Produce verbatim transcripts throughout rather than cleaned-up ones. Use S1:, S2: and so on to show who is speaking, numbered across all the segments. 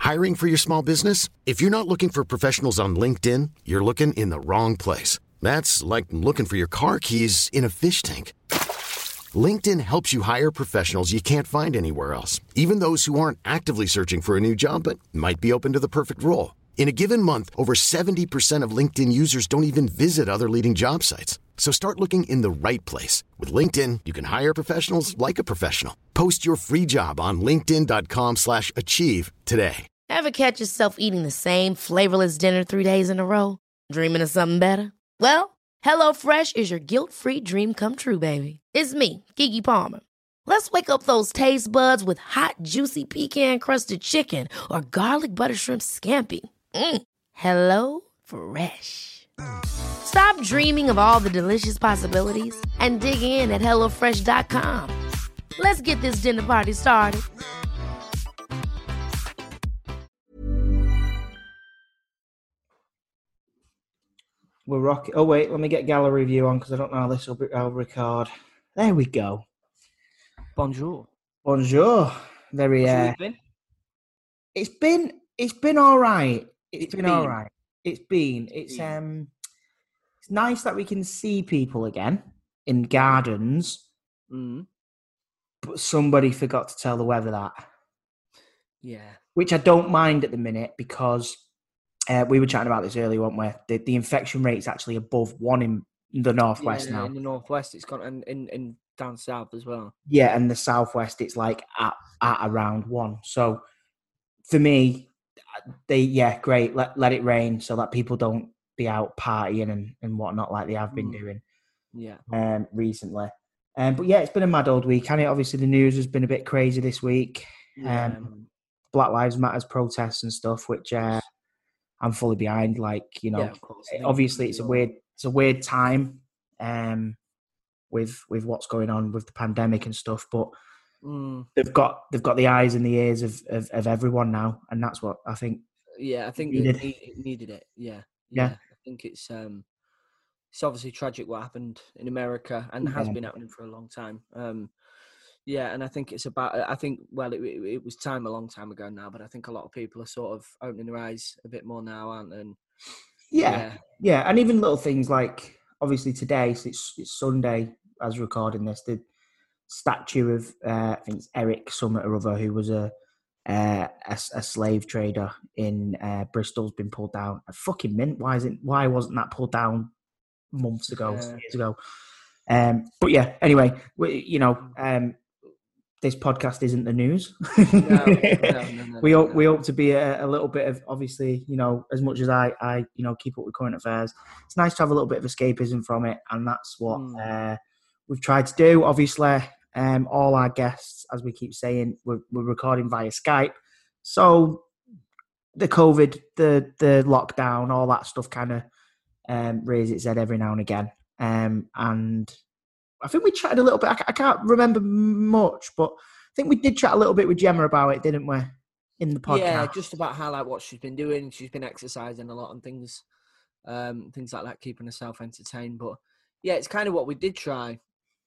S1: Hiring for your small business? If you're not looking for professionals on LinkedIn, you're looking in the wrong place. That's like looking for your car keys in a fish tank. LinkedIn helps you hire professionals you can't find anywhere else, even those who aren't actively searching for a new job but might be open to the perfect role. In a given month, over seventy percent of LinkedIn users don't even visit other leading job sites. So start looking in the right place. With LinkedIn, you can hire professionals like a professional. Post your free job on linkedin.com slash achieve today.
S2: Ever catch yourself eating the same flavorless dinner three days in a row? Dreaming of something better? Well, HelloFresh is your guilt-free dream come true, baby. It's me, Keke Palmer. Let's wake up those taste buds with hot, juicy pecan-crusted chicken or garlic butter shrimp scampi. Mm. Hello Fresh. Stop dreaming of all the delicious possibilities and dig in at hello fresh dot com. Let's get this dinner party started.
S3: We're rocking. Oh, wait, let me get gallery view on because I don't know how this will be, I'll record. There we go.
S4: Bonjour.
S3: Bonjour. Very, uh,
S4: been?
S3: It's been, it's been all right. It's,
S4: It's
S3: been,
S4: been.
S3: all right. It's been. It's,
S4: been.
S3: um, it's nice that we can see people again in gardens,
S4: Mm.
S3: but somebody forgot to tell the weather that.
S4: Yeah.
S3: Which I don't mind at the minute because uh, we were chatting about this earlier, weren't we? The, the infection rate is actually above one in the northwest
S4: yeah,
S3: now.
S4: in the northwest, it's gone, and in, in down south as well.
S3: Yeah, and the southwest, it's like at, at around one. So for me, they yeah, great. Let let it rain so that people don't be out partying and, and whatnot like they have been
S4: Mm.
S3: doing.
S4: Yeah.
S3: Um, recently. Um, but yeah, it's been a mad old week. And it obviously the news has been a bit crazy this week.
S4: Yeah.
S3: Um, Black Lives Matters protests and stuff, which uh, I'm fully behind. Like, you know,
S4: yeah, of course. I think
S3: obviously it's a
S4: we all-
S3: weird it's a weird time um, with with what's going on with the pandemic and stuff, but
S4: Mm.
S3: they've got they've got the eyes and the ears of, of, of everyone now, and that's what I think.
S4: Yeah, I think
S3: needed.
S4: it, need, it needed it. Yeah.
S3: Yeah.
S4: yeah. I think it's um, it's obviously tragic what happened in America and has
S3: Yeah.
S4: been happening for a long time. Um, yeah, and I think it's about. I think well, it, it, it was time a long time ago now, but I think a lot of people are sort of opening their eyes a bit more now, aren't they? And
S3: Yeah,
S4: yeah,
S3: yeah, and even little things like obviously today, so it's, it's Sunday as recording this. The statue of uh, I think it's Eric Summit or other, who was a uh, a, a slave trader in uh, Bristol's been pulled down. A fucking mint. Why isn't? Why wasn't that pulled down months ago,
S4: Yeah.
S3: years ago? Um, but yeah, anyway, we, you know, um, this podcast isn't the news.
S4: no, no, no, no,
S3: we
S4: no,
S3: hope
S4: no.
S3: we hope to be a, a little bit of, obviously, you know, as much as I I you know keep up with current affairs, it's nice to have a little bit of escapism from it, and that's what
S4: Mm.
S3: uh, we've tried to do. Obviously, um, all our guests, as we keep saying, we're, we're recording via Skype, so the COVID, the the lockdown, all that stuff kind of um, raises its head every now and again, um, and I think we chatted a little bit. I, I can't remember much, but I think we did chat a little bit with Gemma about it, didn't we? In the podcast.
S4: Yeah, just about how like what she's been doing. She's been exercising a lot and things, um, things like that, keeping herself entertained. But yeah, it's kind of what we did try.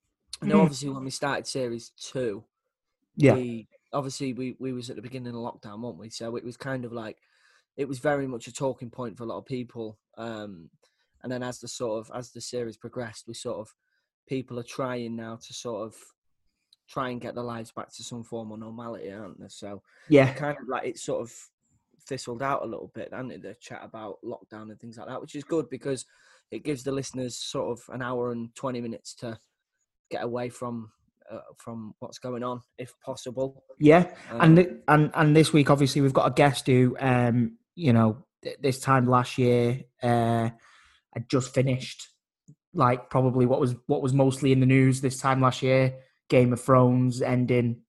S4: I know,
S3: Mhm.
S4: obviously, when we started series two,
S3: Yeah.
S4: we obviously we we was at the beginning of lockdown, weren't we? So it was kind of like it was very much a talking point for a lot of people. Um, and then as the sort of as the series progressed, we sort of people are trying now to sort of try and get their lives back to some form of normality, aren't they? So
S3: Yeah.
S4: kind of like it sort of thistled out a little bit, hasn't it? The chat about lockdown and things like that, which is good because it gives the listeners sort of an hour and twenty minutes to get away from uh, from what's going on, if possible.
S3: Yeah.
S4: Um,
S3: And, th- and and this week, obviously, we've got a guest who, um, you know, th- this time last year, uh, had just finished, like, probably what was what was mostly in the news this time last year, Game of Thrones ending.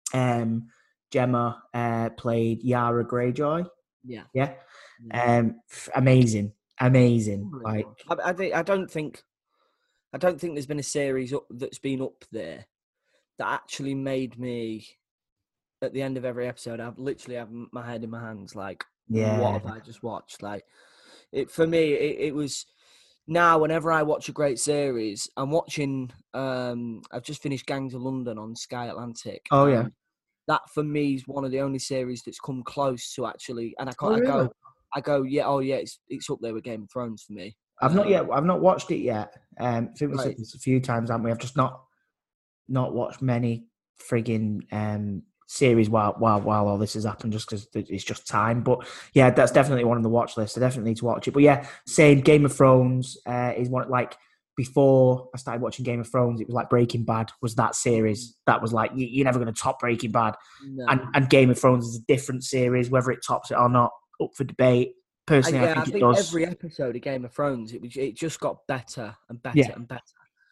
S3: Um, Gemma uh, played Yara Greyjoy.
S4: yeah,
S3: Yeah. Um, f- amazing, amazing. Like,
S4: I, I, think, I don't think I don't think there's been a series up, that's been up there that actually made me. At the end of every episode, I've literally have my head in my hands, like,
S3: yeah,
S4: what have I just watched? Like, it for me, it, it was. Now, whenever I watch a great series, I'm watching. Um, I've just finished Gangs of London on Sky Atlantic.
S3: Oh, yeah.
S4: and that for me is one of the only series that's come close to actually. And I
S3: Oh,
S4: can't. I
S3: really?
S4: go, I go, yeah, oh yeah, it's it's up there with Game of Thrones for me.
S3: I've not
S4: Um,
S3: yet. I've not watched it yet. Um, I think we said
S4: Right.
S3: this a few times, haven't we? I've just not not watched many frigging um, series while while while all this has happened, just because it's just time. But yeah, that's definitely one on the watch list. I definitely need to watch it. But yeah, same. Game of Thrones uh, is one like before I started watching Game of Thrones. It was like Breaking Bad was that series that was like you, you're never going to top Breaking Bad,
S4: no.
S3: and and Game of Thrones is a different series. Whether it tops it or not, up for debate. Personally,
S4: I, yeah,
S3: I think
S4: I
S3: it
S4: think
S3: does.
S4: every episode of Game of Thrones, it was it just got better and better
S3: Yeah.
S4: and better.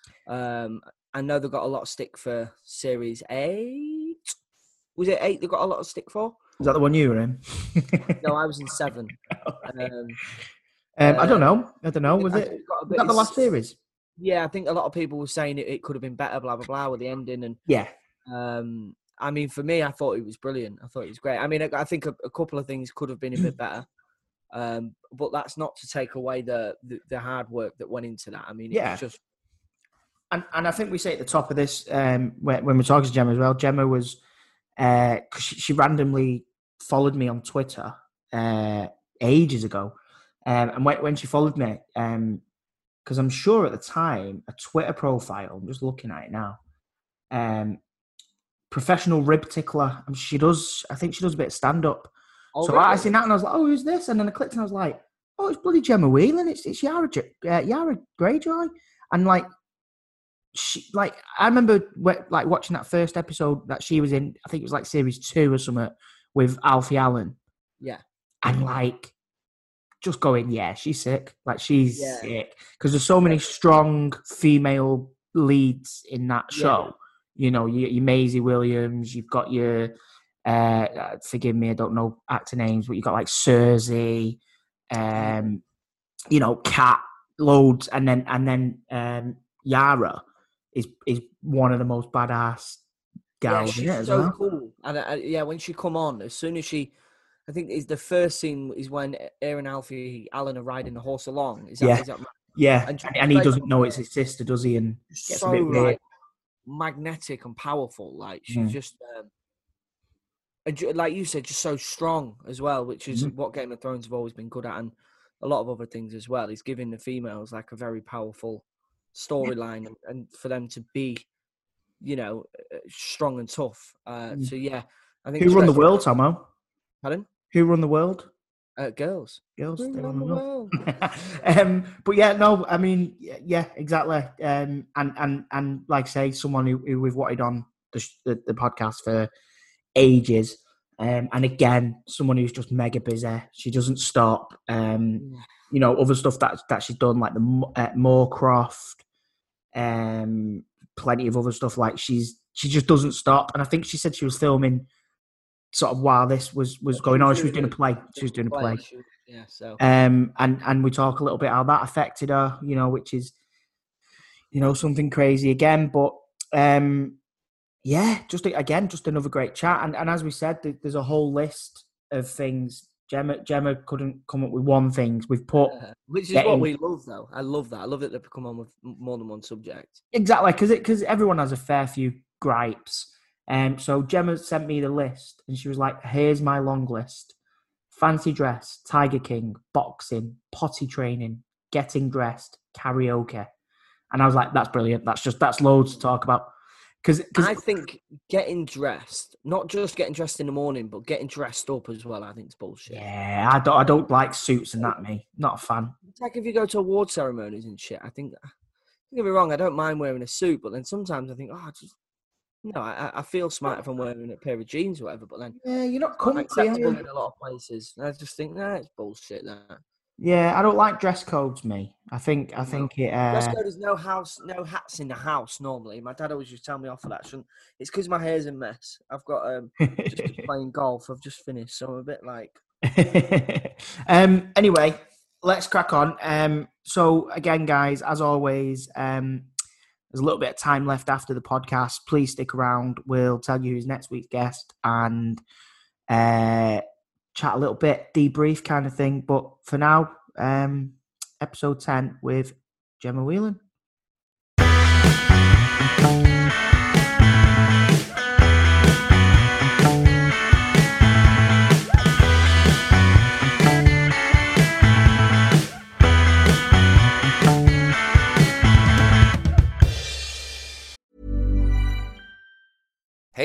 S4: Um, I know they got a lot of stick for series eight. Was it eight? They got a lot of stick for.
S3: Is that the one you were in?
S4: No, I was in seven.
S3: Okay.
S4: Um,
S3: Um, I don't
S4: uh,
S3: know. I don't know. Was
S4: I
S3: it?
S4: think got a
S3: Was
S4: bit-
S3: that the
S4: it's-
S3: last series?
S4: Yeah, I think a lot of people were saying it, it could have been better, blah blah blah, with the ending. And
S3: Yeah.
S4: um, I mean, for me, I thought it was brilliant. I thought it was great. I mean, I, I think a, a couple of things could have been a bit better, um, but that's not to take away the, the the hard work that went into that. I mean, it
S3: Yeah.
S4: was just
S3: And and I think we say at the top of this um, when, when we're talking to Gemma as well. Gemma was because uh, she, she randomly followed me on Twitter uh, ages ago, um, and when when she followed me, because I'm sure at the time a Twitter profile. I'm just looking at it now. Um, professional rib tickler. And she does. I think she does a bit of stand up.
S4: oh,
S3: So
S4: really?
S3: I seen that and I was like, oh, who's this? And then I clicked and I was like, oh, it's bloody Gemma Whelan. It's it's Yara uh, Yara Greyjoy. And like, she like I remember like watching that first episode that she was in. I think it was like series two or something with Alfie Allen.
S4: Yeah.
S3: And like, just going, yeah, she's sick. Like she's
S4: Yeah.
S3: sick because there's so many strong female leads in that
S4: Yeah.
S3: show. You know, you, you Maisie Williams. You've got your. Uh, forgive me, I don't know actor names, but you got like Cersei, um, you know, Kat, loads, and then and then um, Yara is is one of the most badass
S4: Yeah,
S3: gals
S4: she's
S3: in it as
S4: so
S3: well.
S4: cool. And uh, yeah, when she come on, as soon as she, I think is the first scene is when Aaron Alfie Allen are riding the horse along. Is that,
S3: Yeah.
S4: is that right?
S3: Yeah,
S4: And
S3: and,
S4: just
S3: and he
S4: like-
S3: doesn't know it's his sister, does he? And gets
S4: so
S3: a bit weird.
S4: like magnetic and powerful. Like she's
S3: Mm.
S4: just, um, and ju- like you said, just so strong as well, which is
S3: Mhm.
S4: what Game of Thrones have always been good at, and a lot of other things as well. Is giving the females like a very powerful storyline, and, and for them to be, you know, uh, strong and tough. Uh,
S3: Mm.
S4: so yeah, I think
S3: Who run the
S4: especially-
S3: world, Tomo?
S4: Pardon?
S3: Who run the world?
S4: Uh, girls.
S3: Girls.
S4: Who
S3: they
S4: run
S3: run
S4: the
S3: the
S4: world?
S3: um, but yeah, no, I mean, yeah, yeah, exactly. Um, and and and like I say, someone who, who we've wanted on the, sh- the the podcast for ages, um, and again, someone who's just mega busy. She doesn't stop. Um, you know, other stuff that that she's done, like the Mo- uh, Moorcroft, um, plenty of other stuff. Like she's she just doesn't stop. And I think she said she was filming sort of while this was was going on. She was doing a play. She was doing a play.
S4: She- Yeah, so
S3: Um, and and we talk a little bit how that affected her, you know, which is, you know, something crazy again. But um, yeah, just again, just another great chat. And and as we said, there- there's a whole list of things. Gemma Gemma couldn't come up with one thing. We've put
S4: uh, which is
S3: getting-
S4: what we love, though. I love that. I love that they've come on with m- more than one subject.
S3: exactly because it because everyone has a fair few gripes. Um, so Gemma sent me the list, and she was like, "Here's my long list: fancy dress, Tiger King, boxing, potty training, getting dressed, karaoke." And I was like, "That's brilliant. That's just that's loads to talk about." Because
S4: I think getting dressed, not just getting dressed in the morning, but getting dressed up as well, I think it's bullshit.
S3: yeah, I don't I don't like suits and that. Me, not a fan.
S4: It's like if you go to award ceremonies and shit, I think, don't get me wrong, I don't mind wearing a suit, but then sometimes I think, oh, just, no, I, I feel smart if I'm wearing a pair of jeans or whatever, but then
S3: Yeah, you're not
S4: it's
S3: comfy. are
S4: acceptable
S3: you?
S4: in a lot of places. And I just think, nah, it's bullshit, that.
S3: Yeah, I don't like dress codes. Me, I think I think it. Uh,
S4: Dress code is no house, no hats in the house normally. My dad always used to tell me off for that. Shouldn't, it's because my hair's a mess. I've got um just been playing golf. I've just finished, so I'm a bit like.
S3: um. Anyway, let's crack on. Um. So again, guys, as always, um, there's a little bit of time left after the podcast. Please stick around. We'll tell you who's next week's guest and uh, chat a little bit, debrief kind of thing. But for now, um, episode ten with Gemma Whelan.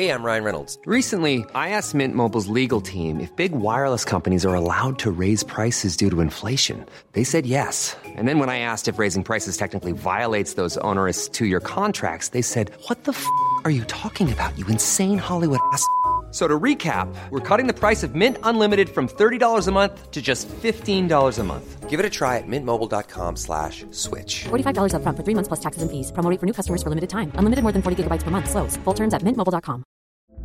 S5: Hey, I'm Ryan Reynolds.
S6: Recently, I asked Mint Mobile's legal team if big wireless companies are allowed to raise prices due to inflation. They said yes. And then when I asked if raising prices technically violates those onerous two-year contracts, they said, what the f*** are you talking about, you insane Hollywood ass f- So to recap, we're cutting the price of Mint Unlimited from thirty dollars a month to just fifteen dollars a month.
S5: Give it a try at mintmobile.com slash switch.
S7: forty-five dollars up front for three months plus taxes and fees. Promo rate for new customers for limited time. Unlimited more than forty gigabytes per month. Slows full terms at mint mobile dot com.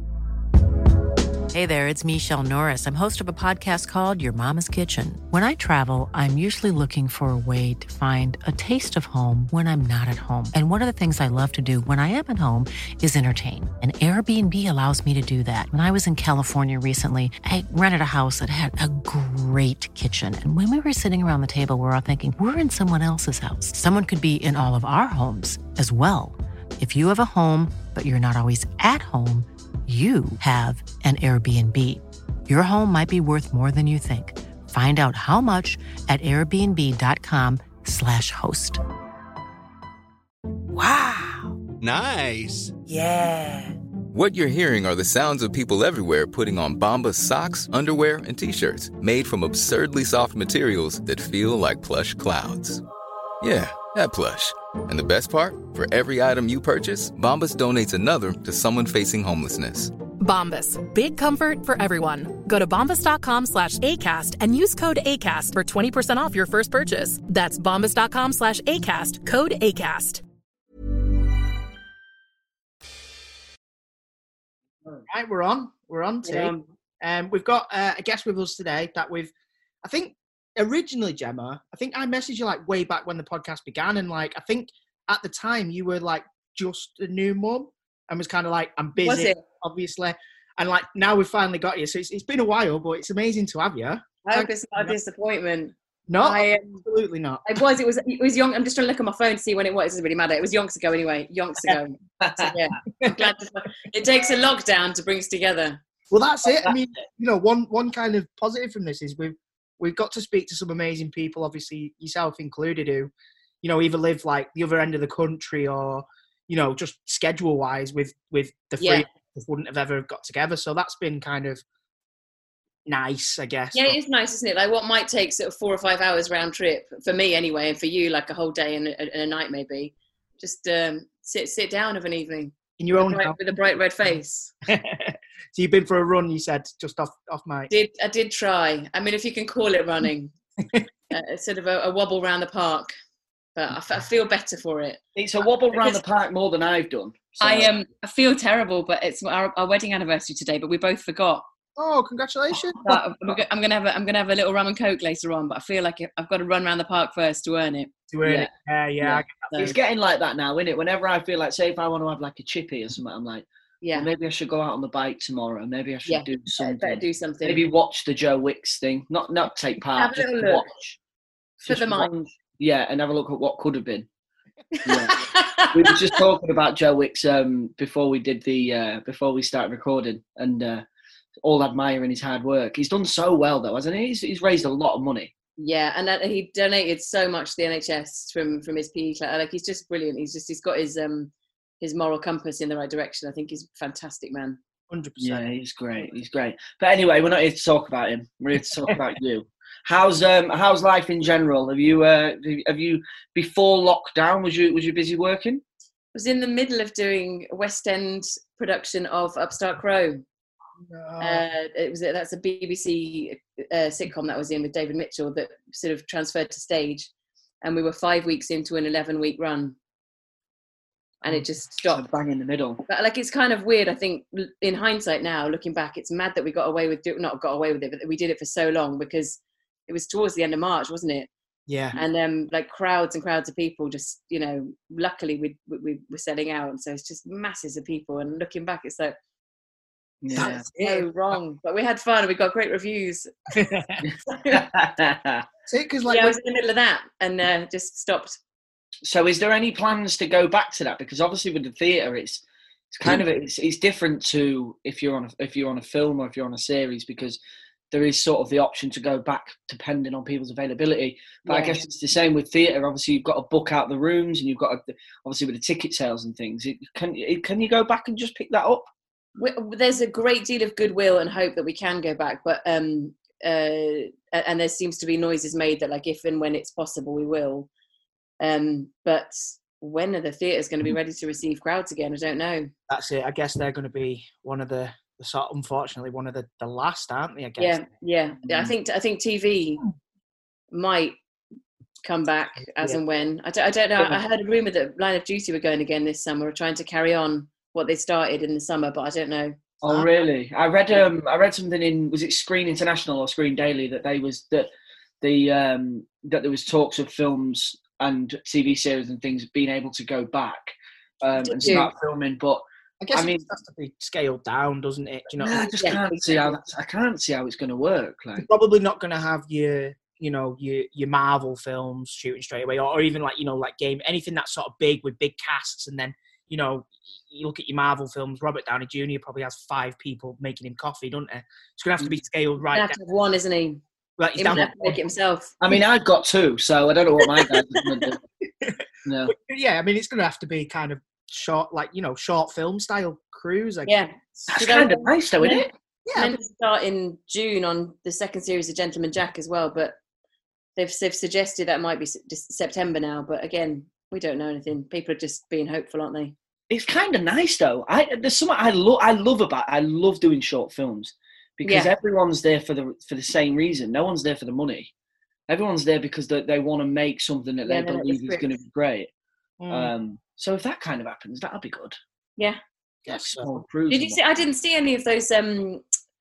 S8: Hey there, it's Michelle Norris. I'm host of a podcast called Your Mama's Kitchen. When I travel, I'm usually looking for a way to find a taste of home when I'm not at home. And one of the things I love to do when I am at home is entertain. And Airbnb allows me to do that. When I was in California recently, I rented a house that had a great kitchen. And when we were sitting around the table, we were all thinking, we're in someone else's house. Someone could be in all of our homes as well. If you have a home, but you're not always at home, you have an Airbnb. Your home might be worth more than you think. Find out how much at airbnb.com slash host.
S9: Wow. Nice.
S10: Yeah.
S11: What you're hearing are the sounds of people everywhere putting on Bombas socks, underwear, and T-shirts made from absurdly soft materials that feel like plush clouds. Yeah, that plush. And the best part? For every item you purchase, Bombas donates another to someone facing homelessness.
S12: Bombas. Big comfort for everyone. Go to bombas.com slash ACAST and use code ACAST for twenty percent off your first purchase. That's bombas.com slash ACAST. Code ACAST.
S3: Right, we're on. We're on, T.
S13: Yeah.
S3: Um, we've got uh, a guest with us today that we've, I think, originally, Gemma, I think I messaged you like way back when the podcast began, and like I think at the time you were like just a new mum and was kind of like, I'm busy, obviously, and like now we've finally got you. So it's, it's been a while, but it's amazing to have you.
S13: I hope it's not a disappointment.
S3: No,
S13: I, um,
S3: absolutely not.
S13: It was. It was. It was young. I'm just trying to look at my phone to see when it was. It doesn't really matter. It was yonks ago anyway. Yonks ago. So, yeah, I'm glad to, it takes a lockdown to bring us together.
S3: Well, that's it. I mean, you know, one one kind of positive from this is we've we've got to speak to some amazing people, obviously yourself included, who, you know, either live like the other end of the country or, you know, just schedule wise with, with the three
S13: Yeah.
S3: wouldn't have ever got together. So that's been kind of nice, I guess.
S13: Yeah, it is nice, isn't it? Like what might take sort of four or five hours round trip for me anyway, and for you like a whole day and a, and a night maybe. Just um, sit sit down of an evening
S3: in your own
S13: bright,
S3: house
S13: with a bright red face.
S3: So you've been for a run, you said, just off off mic.
S13: Did I did try? I mean, if you can call it running, uh, it's sort of a, a wobble around the park, but I, f- I feel better for it.
S4: It's a wobble around the park more than I've done. So.
S14: I um I feel terrible, but it's our, our wedding anniversary today, but we both forgot.
S3: Oh, congratulations!
S14: I'm I'm gonna have a, I'm gonna have a little rum and coke later on, but I feel like I've got to run around the park first to earn it.
S3: To earn
S14: yeah.
S3: it, yeah, yeah.
S14: yeah.
S4: It's getting like that now, isn't it? Whenever I feel like, say, if I want to have like a chippy or something, I'm like,
S13: yeah,
S4: well, maybe I should go out on the bike tomorrow. Maybe I should
S13: yeah.
S4: do something.
S13: Better do something.
S4: Maybe watch the Joe Wicks thing. Not not take part.
S13: Have a
S4: just
S13: little look.
S4: watch.
S13: For
S4: Just
S13: the mind.
S4: watch. Yeah, and have a look at what could have been. Yeah. We were just talking about Joe Wicks um, before we did the uh, before we started recording, and uh, all admiring his hard work. He's done so well, though, hasn't he? He's, he's raised a lot of money.
S13: Yeah, and that, he donated so much to the N H S from from his P E class. Like he's just brilliant. He's just he's got his um his moral compass in the right direction. I think he's a fantastic man.
S3: one hundred percent.
S4: Yeah, he's great. He's great. But anyway, we're not here to talk about him. We're here to talk about you. How's um how's life in general? Have you uh have you before lockdown was you was you busy working?
S13: I was in the middle of doing a West End production of Upstart Crow.
S3: No.
S13: Uh, it was a, that's a B B C uh, sitcom that I was in with David Mitchell that sort of transferred to stage, and we were five weeks into an eleven week run, and it just stopped.
S4: So bang in the middle.
S13: But like it's kind of weird. I think in hindsight now, looking back, it's mad that we got away with do- not got away with it, but that we did it for so long because it was towards the end of March, wasn't it?
S3: Yeah.
S13: And um, like crowds and crowds of people. Just you know, luckily we we, we were selling out, and so it's just masses of people. And looking back, it's like.
S4: Yeah.
S13: That's so wrong, but we had fun and we got great reviews.
S3: See, because like
S13: yeah, I was in the middle of that and uh, just stopped.
S4: So, is there any plans to go back to that? Because obviously, with the theatre, it's it's kind of it's it's different to if you're on a, if you're on a film or if you're on a series, because there is sort of the option to go back depending on people's availability. But
S13: Yeah.
S4: I guess it's the same with theatre. Obviously, you've got to book out the rooms, and you've got to, obviously with the ticket sales and things. It, can can you go back and just pick that up?
S13: we, there's a great deal of goodwill and hope that we can go back, but um, uh, and there seems to be noises made that, like, if and when it's possible, we will. Um, but when are the theatres going to be ready to receive crowds again? I don't know.
S3: That's it. I guess they're going to be one of the, the sort, unfortunately, one of the, the last, aren't they? I guess.
S13: Yeah, yeah. yeah I think I think T V might come back as yeah. and when. I don't, I don't know. I heard a rumour that Line of Duty were going again this summer, or trying to carry on what they started in the summer, but I don't know.
S10: Oh, really? I read um I read something in, was it Screen International or Screen Daily, that they was that the um that there was talks of films and T V series and things being able to go back um, and start filming, but
S3: I guess
S10: I mean,
S3: it has to be scaled down, doesn't it? Do you know,
S10: I just
S3: yeah.
S10: can't see how that's, I can't see how it's going to work. Like,
S3: you're probably not going to have your, you know, your your Marvel films shooting straight away, or, or even like, you know, like game anything that's sort of big with big casts, and then, you know, you look at your Marvel films. Robert Downey Junior probably has five people making him coffee, don't it? It's going to have to be scaled right down.
S13: Have to have one, isn't he?
S3: Like, he's
S13: he
S3: down
S13: have to make it himself.
S10: I mean, I've got two, so I don't know what my guys are going to do. No.
S3: Yeah, I mean, it's going to have to be kind of short, like, you know, short film style cruise. I
S13: yeah,
S10: that's kind of nice, though, isn't it?
S13: Yeah, meant to start in June on the second series of Gentleman Jack as well, but they've they've suggested that might be September now. But again, we don't know anything. People are just being hopeful, aren't they?
S10: It's kind of nice, though. I there's something I love. I love about. I love doing short films because yeah. everyone's there for the for the same reason. No one's there for the money. Everyone's there because they, they want to make something that
S13: yeah,
S10: they believe is going to be great.
S3: Mm.
S10: Um, so if that kind of happens, that'll be good.
S13: Yeah.
S3: Yes.
S10: So.
S13: Did you see? I didn't see any of those um,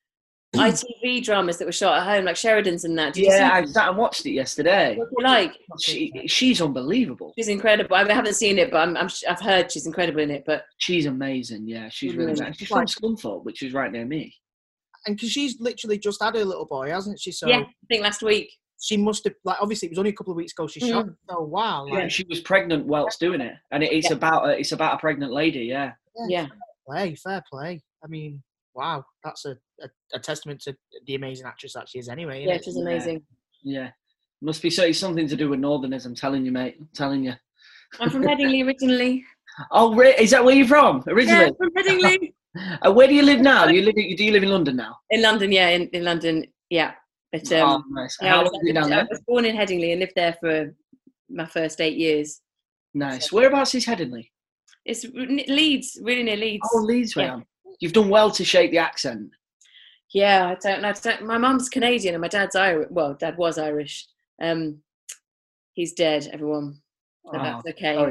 S13: I T V dramas that were shot at home, like Sheridan's and that. Did
S10: yeah,
S13: you see
S10: I sat and watched it yesterday.
S13: What do you like?
S10: She, she's unbelievable.
S13: She's incredible. I, mean, I haven't seen it, but I'm, I'm, I've heard she's incredible in it. But
S10: she's amazing. Yeah, she's really
S13: mm-hmm.
S10: nice. She's from Scunthorpe, which is right near me.
S3: And because she's literally just had her little boy, hasn't she? So
S13: yeah, I think last week.
S3: She must have, like, obviously it was only a couple of weeks ago she mm. shot. Oh wow! Like,
S10: yeah, she was pregnant whilst doing it, and it, it's yeah. about a, it's about a pregnant lady. Yeah.
S13: Yeah. yeah.
S3: Fair play, fair play. I mean, wow, that's a, a, a testament to the amazing actress that she is. Anyway.
S13: Yeah, she's amazing.
S10: Yeah. yeah, must be so, something to do with Northerners. I'm telling you, mate. I'm telling you.
S13: I'm from Headingley originally.
S10: Oh, re- is that where you're from originally?
S13: Yeah, from Headingley.
S10: uh, where do you live now? You live? Do you live in London now?
S13: In London, yeah, in, in London, yeah. But, um,
S10: oh, nice.
S13: Yeah,
S10: How
S13: I was,
S10: long have you been down there?
S13: I was born in Headingley and lived there for my first eight years.
S10: Nice. So, whereabouts is Headingley?
S13: It's Leeds, really near Leeds.
S10: Oh, Leeds,
S13: yeah.
S10: You've done well to shape the accent.
S13: Yeah, I don't know. I don't, my mum's Canadian and my dad's Irish. Well, dad was Irish. Um, he's dead, everyone. So oh, that's okay.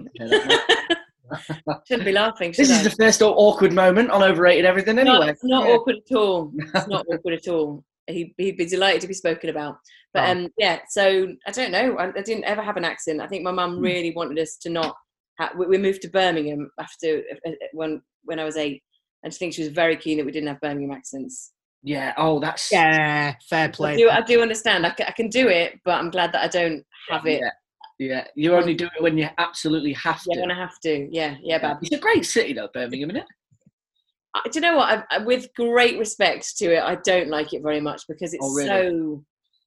S13: Shouldn't be laughing, should
S10: This
S13: I?
S10: is the first awkward moment on Overrated Everything anyway.
S13: No, it's not
S10: yeah.
S13: awkward at all. It's not awkward at all. He, he'd be delighted to be spoken about. But oh. um, yeah, so I don't know. I, I didn't ever have an accent. I think my mum really wanted us to not. Ha- we, we moved to Birmingham after when when I was eight, and I think she was very keen that we didn't have Birmingham accents.
S10: Yeah. Oh, that's
S3: yeah. Fair play.
S13: I do, I do understand. I can, I can do it, but I'm glad that I don't have it.
S10: Yeah. Yeah. You only do it when you absolutely have to.
S13: Yeah, when I have to. Yeah. Yeah, bad.
S10: It's a great city, though, Birmingham, isn't it?
S13: Do you know what? I, with great respect to it, I don't like it very much because it's
S10: oh, really?
S13: so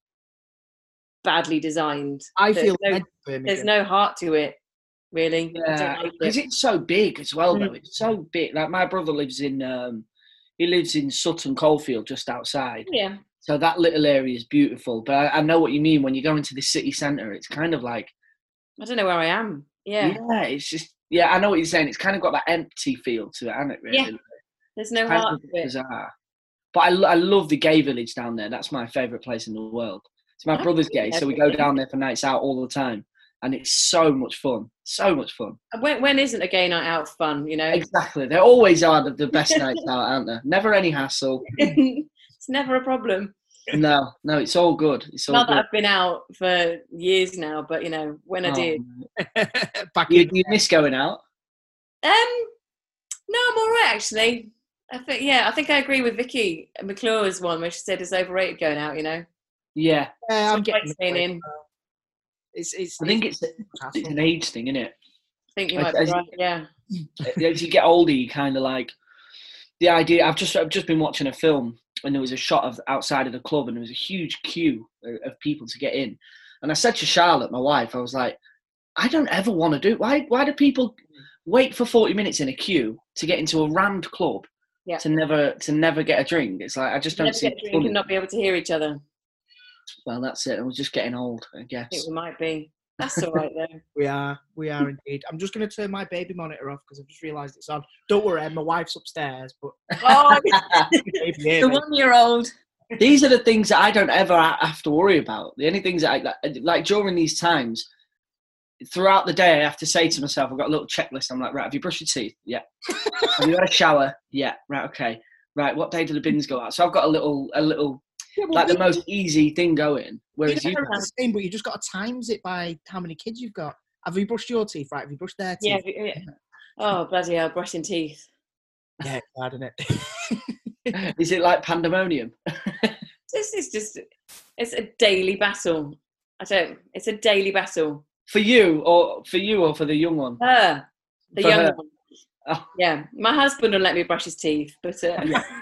S13: badly designed.
S3: I
S13: there's
S3: feel
S13: no, there's no heart to it, really.
S10: Yeah, because like it. it's so big as well, though. Mm. It's so big. Like my brother lives in, um, he lives in Sutton Coldfield, just outside.
S13: Yeah.
S10: So that little area is beautiful. But I, I know what you mean when you go into the city centre. It's kind of like
S13: I don't know where I am. Yeah.
S10: Yeah, it's just yeah. I know what you're saying. It's kind of got that empty feel to it, hasn't it? Really.
S13: Yeah. There's no heart to it.
S10: Bizarre. But I, I love the gay village down there. That's my favourite place in the world. It's my brother's gay, so we go down there for nights out all the time. And it's so much fun. So much fun.
S13: When, when isn't a gay night out fun, you know?
S10: Exactly. They always are the, the best nights out, aren't there? Never any hassle.
S13: It's never a problem.
S10: No, no, it's all good. It's all
S13: Not
S10: good.
S13: that I've been out for years now, but, you know, when I
S10: oh,
S13: did.
S3: Back
S10: you,
S3: in.
S10: you miss going out?
S13: Um, no, I'm all right, actually. I think, yeah, I think I agree with Vicky McClure's one where she said it's overrated going out, you know?
S10: Yeah.
S3: Yeah, I'm getting
S13: staying in.
S3: It's, it's,
S10: I think it's, it's an age thing, isn't it?
S13: I think you might as, be right, yeah.
S10: As you get older, you kind of like, the idea, I've just I've just been watching a film and there was a shot of outside of the club and there was a huge queue of people to get in. And I said to Charlotte, my wife, I was like, I don't ever want to do it. Why, why do people wait for forty minutes in a queue to get into a rammed club
S13: Yeah.
S10: To never to never get a drink. It's like I just don't
S13: Never
S10: see.
S13: get a drink and not be able to hear each other.
S10: Well, that's it. I was just getting old, I guess.
S13: I think we might be. That's all right though.
S3: We are, we are indeed. I'm just going to turn my baby monitor off because I've just realised it's on. Don't worry, my wife's upstairs. But
S13: oh,
S3: the
S13: one-year-old.
S10: These are the things that I don't ever have to worry about. The only things that I like, like during these times, throughout the day, I have to say to myself, I've got a little checklist. I'm like, right, have you brushed your teeth? Yeah. Have you had a shower? Yeah. Right. Okay. Right. What day do the bins go out? So I've got a little, a little, yeah, well, like the most easy thing going. Whereas you,
S3: the same, but you just got to times it by how many kids you've got. Have you brushed your teeth? Right. Have you brushed their teeth?
S13: Yeah. yeah. Oh, bloody hell, brushing teeth.
S3: Yeah, it's hard, isn't it?
S10: Is it like pandemonium?
S13: This is just, it's a daily battle. I don't, it's a daily battle.
S10: For you, or for you, or for the young one?
S13: Her, the
S10: For
S13: young
S10: her.
S13: one.
S10: Oh.
S13: Yeah, my husband will let me brush his teeth, but uh,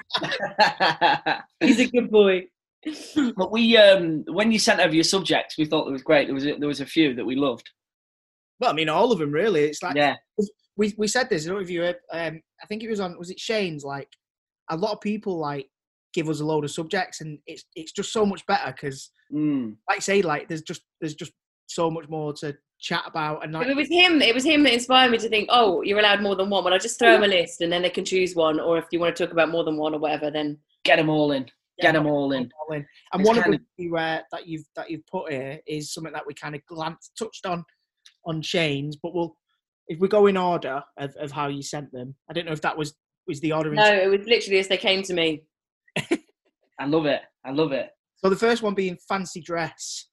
S13: he's a good boy.
S10: But we, um, when you sent over your subjects, we thought it was great. There was a, there was a few that we loved.
S3: Well, I mean, all of them really. It's like
S10: yeah.
S3: we we said this. I don't know if you heard. Um, I think it was on. Was it Shane's? Like a lot of people like give us a load of subjects, and it's it's just so much better because,
S10: mm.
S3: like say, like there's just there's just so much more to chat about. And like,
S13: it was him. It was him that inspired me to think, oh, you're allowed more than one. Well, I just throw them a list, and then they can choose one. Or if you want to talk about more than one or whatever, then
S10: get them all in. Get them all in.
S3: All in. And
S10: It's
S3: one of
S10: kind
S3: the uh, that you've that you've put here is something that we kind of glanced touched on on Shane's, but we'll if we go in order of, of how you sent them. I don't know if that was was the order.
S13: No, it was literally as they came to me.
S10: I love it. I love it.
S3: So the first one being fancy dress.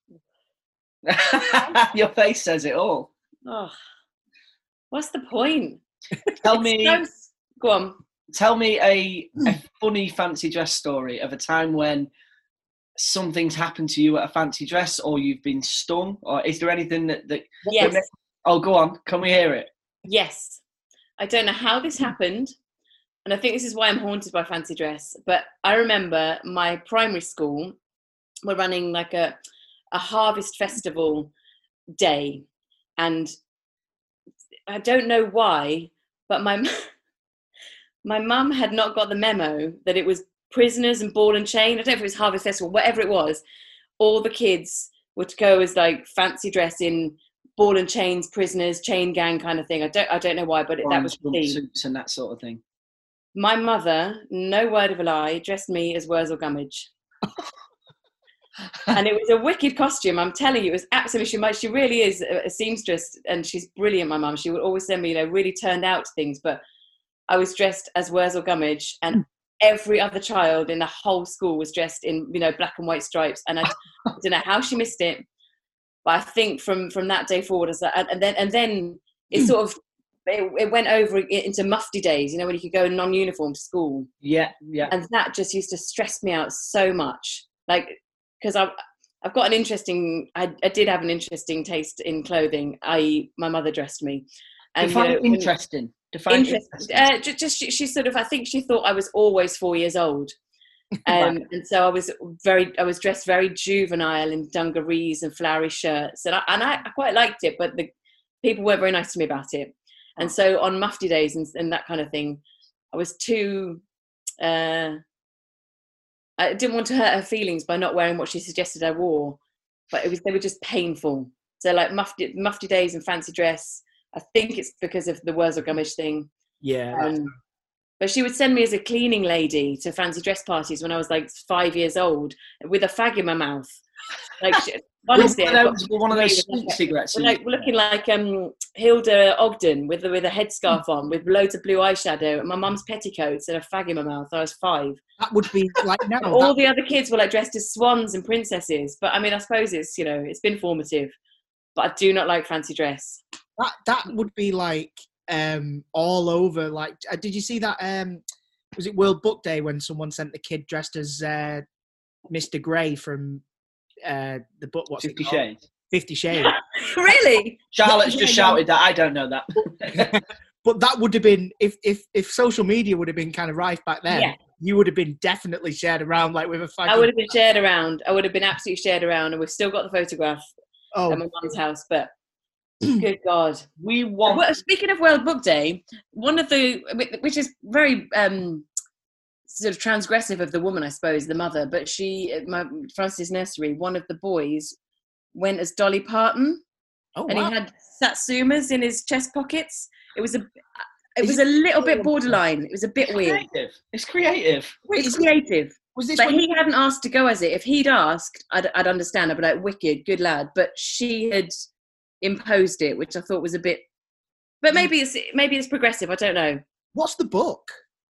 S10: Your face says it all.
S13: Oh, what's the point?
S10: Tell me.
S13: So... Go on.
S10: Tell me a, a funny fancy dress story of a time when something's happened to you at a fancy dress, or you've been stung, or is there anything that that?
S13: Yes.
S10: That, oh, go on. Can we hear it?
S13: Yes. I don't know how this happened, and I think this is why I'm haunted by fancy dress. But I remember my primary school were running like a a harvest festival day, and I don't know why, but my my mum had not got the memo that it was prisoners and ball and chain. I don't know if it was harvest festival, whatever it was. All the kids would go as like fancy dress in ball and chains, prisoners, chain gang kind of thing. I don't I don't know why, but it, that was the theme.
S10: Suits and that sort of thing.
S13: My mother, no word of a lie, dressed me as Wurzel Gummidge. And it was a wicked costume. I'm telling you, it was absolutely, she, might, she really is a, a seamstress, and she's brilliant, my mum. She would always send me, you know, really turned out things, but I was dressed as Wurzel Gummidge, and every other child in the whole school was dressed in, you know, black and white stripes. And I, I don't know how she missed it, but I think from, from that day forward, as that, and then and then it sort of it, it went over into mufti days, you know, when you could go in non-uniform to school.
S10: Yeah, yeah.
S13: And that just used to stress me out so much, like because I've I've got an interesting, I, I did have an interesting taste in clothing. that is, my mother dressed me.
S10: And you know, interesting. Define interesting.
S13: Uh, just, just she, she sort of, I think she thought I was always four years old, um, and so I was very, I was dressed very juvenile in dungarees and flowery shirts, and I, and I, I quite liked it, but the people weren't very nice to me about it. And so on mufti days and, and that kind of thing, I was too. Uh, I didn't want to hurt her feelings by not wearing what she suggested I wore, but it was they were just painful. So like mufti mufti days and fancy dress. I think it's because of the Wurzel Gummidge thing.
S3: Yeah.
S13: Um, but she would send me as a cleaning lady to fancy dress parties when I was like five years old with a fag in my mouth. Like, she, honestly,
S10: one of those, one of those sweet cigarettes.
S13: Like looking like um, Hilda Ogden with with a headscarf on, with loads of blue eyeshadow, and my mum's petticoats and a fag in my mouth. I was five.
S3: That would be like now.
S13: All
S3: that...
S13: the other kids were like dressed as swans and princesses. But I mean, I suppose it's, you know, it's been formative. But I do not like fancy dress.
S3: That that would be like um, all over. Like, uh, did you see that? Um, was it World Book Day when someone sent the kid dressed as uh, Mister Grey from uh, the book? What's
S10: Fifty
S3: it called?
S10: Shades.
S3: Fifty Shades.
S13: Really?
S10: Charlotte's just shouted that. I don't know that.
S3: But that would have been if if if social media would have been kind of rife back then.
S13: Yeah.
S3: You would have been definitely shared around like with a.
S13: I would have been shared around. I would have been absolutely shared around, and we've still got the photograph
S3: oh.
S13: at my mum's house. But good God,
S10: we want.
S13: Well, speaking of World Book Day, one of the which is very um,
S14: sort of transgressive of the woman, I suppose, the mother. But she, at my Francis nursery, one of the boys went as Dolly Parton,
S3: oh,
S14: and
S3: wow.
S14: he had satsumas in his chest pockets. It was a, it was a little bit borderline. It was a bit
S10: it's
S14: weird.
S10: Creative. It's creative.
S14: Wait, it's creative.
S3: Was this
S14: but
S3: when
S14: he hadn't asked to go as it. If he'd asked, I'd, I'd understand. I'd be like, wicked, good lad. But she had imposed it, which I thought was a bit. But maybe it's maybe it's progressive. I don't know.
S3: What's the book?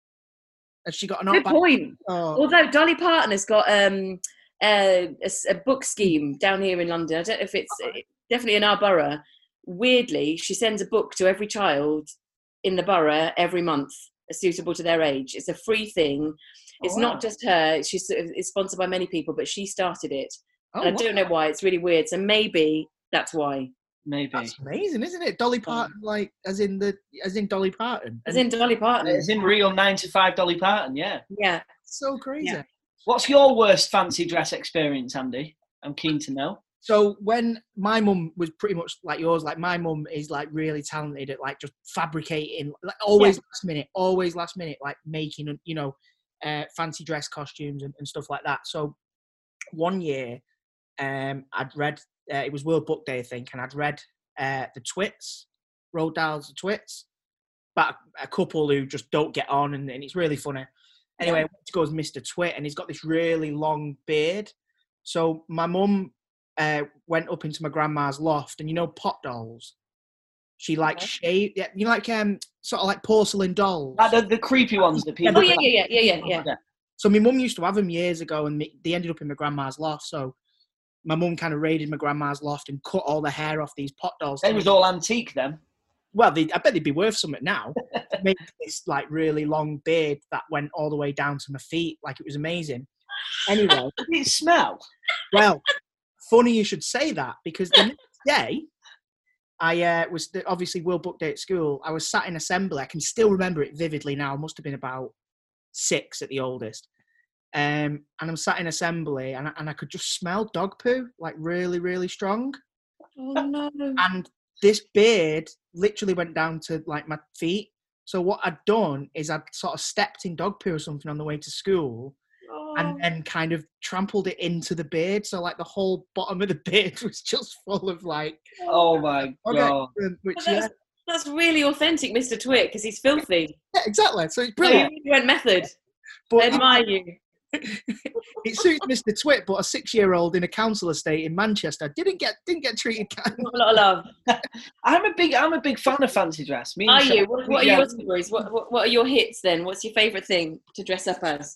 S3: Has she got an
S14: Good point.
S3: Oh.
S14: Although Dolly Parton has got um, a, a, a book scheme down here in London. I don't know if it's
S3: okay.
S14: definitely in our borough. Weirdly, she sends a book to every child in the borough every month, suitable to their age. It's a free thing. It's
S3: oh, wow.
S14: not just her. She's sort of, it's sponsored by many people, but she started it.
S3: Oh,
S14: and I
S3: wow.
S14: don't know why. It's really weird. So maybe that's why.
S10: Maybe.
S3: That's amazing, isn't it? Dolly Parton, like as in the as in Dolly Parton.
S14: As in Dolly Parton.
S10: As in real nine to five Dolly Parton, yeah.
S14: Yeah.
S3: So crazy.
S10: Yeah. What's your worst fancy dress experience, Andy? I'm keen to know.
S3: So when my mum was pretty much like yours, like my mum is like really talented at like just fabricating, like always yeah. last minute, always last minute, like making, you know, uh, fancy dress costumes and, and stuff like that. So one year, um, I'd read, uh, it was World Book Day, I think, and I'd read uh, the Twits, Roald Dahl's The Twits, but a couple who just don't get on, and, and it's really funny. Anyway, yeah. I went to go as Mister Twit, and he's got this really long beard. So my mum uh, went up into my grandma's loft, and you know pot dolls? She like okay. shaved, yeah, you know, like um, sort of like porcelain dolls.
S10: Like the, the creepy ones that people.
S14: Oh yeah, yeah, yeah, yeah, yeah, yeah.
S3: So my mum used to have them years ago, and they ended up in my grandma's loft. So my mum kind of raided my grandma's loft and cut all the hair off these pot dolls.
S10: They was all antique then.
S3: Well, they, I bet they'd be worth something now. Made this like really long beard that went all the way down to my feet, like it was amazing. Anyway,
S10: did it smell?
S3: Well, funny you should say that, because the next day, I uh, was obviously World Book Day at school. I was sat in assembly. I can still remember it vividly now. I must have been about six at the oldest. Um, and I'm sat in assembly, and I, and I could just smell dog poo, like really, really strong.
S14: Oh no!
S3: And this beard literally went down to like my feet. So what I'd done is I'd sort of stepped in dog poo or something on the way to school, oh. and then kind of trampled it into the beard. So like the whole bottom of the beard was just full of like.
S10: Oh my god!
S3: Which,
S14: that's,
S3: yeah.
S14: that's really authentic, Mister Twit, because he's filthy.
S3: Yeah, exactly. So it's brilliant.
S14: You went method.
S3: But
S14: I admire you.
S3: It suits Mister Twit, but a six-year-old in a council estate in Manchester didn't get didn't get treated kind.
S14: Not a lot of love.
S10: I'm a big I'm a big fan of fancy dress. Me
S14: are
S10: and
S14: you? What, what are your stories? What, what What are your hits then? What's your favourite thing to dress up as?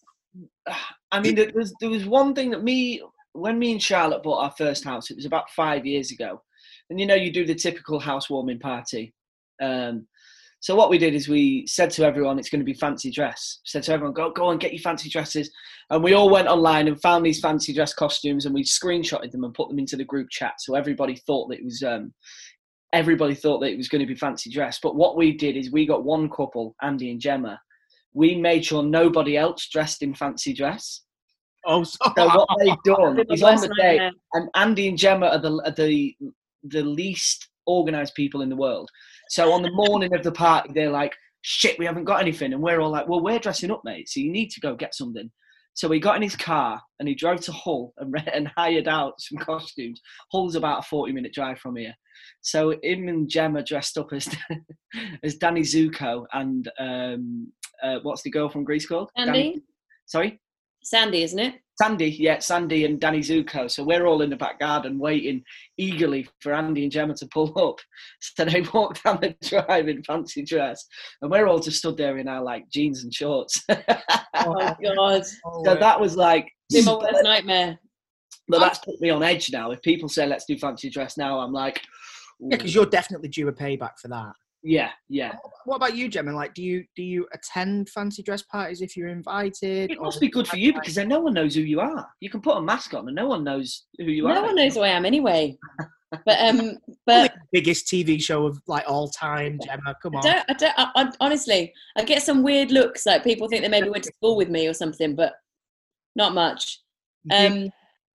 S10: I mean, there was there was one thing that me when me and Charlotte bought our first house. It was about five years ago, and you know you do the typical housewarming party. Um, So what we did is we said to everyone, it's going to be fancy dress. Said to everyone, go go and get your fancy dresses. And we all went online and found these fancy dress costumes, and we screenshotted them and put them into the group chat. So everybody thought that it was um, everybody thought that it was going to be fancy dress. But what we did is we got one couple, Andy and Gemma. We made sure nobody else dressed in fancy dress.
S3: Oh, so,
S10: so what they've done is on the day, and Andy and Gemma are the are the the least organised people in the world. So on the morning of the party, they're like, shit, we haven't got anything. And we're all like, well, we're dressing up, mate, so you need to go get something. So he got in his car and he drove to Hull and, and hired out some costumes. Hull's about a forty-minute drive from here. So him and Gemma dressed up as as Danny Zuko and um, uh, what's the girl from Greece called?
S14: Sandy?
S10: Danny, sorry?
S14: Sandy, isn't it?
S10: Sandy, yeah, Sandy and Danny Zuko. So we're all in the back garden waiting eagerly for Andy and Gemma to pull up. So they walk down the drive in fancy dress, and we're all just stood there in our like jeans and shorts.
S14: Oh my god!
S10: So that was like
S14: it's my worst nightmare.
S10: But that's put me on edge now. If people say let's do fancy dress now, I'm like,
S3: ooh. Yeah, because you're definitely due a payback for that.
S10: Yeah, yeah.
S3: What about you, Gemma? Like, do you do you attend fancy dress parties if you're invited?
S10: It must be good for you because then no one knows who you are. You can put a mask on and no one knows who you
S14: no
S10: are.
S14: No one knows who I am anyway. But um, but
S3: the biggest T V show of like all time, Gemma. Come on.
S14: I don't, I don't, I, I, honestly, I get some weird looks. Like people think they maybe went to school with me or something, but not much. Um,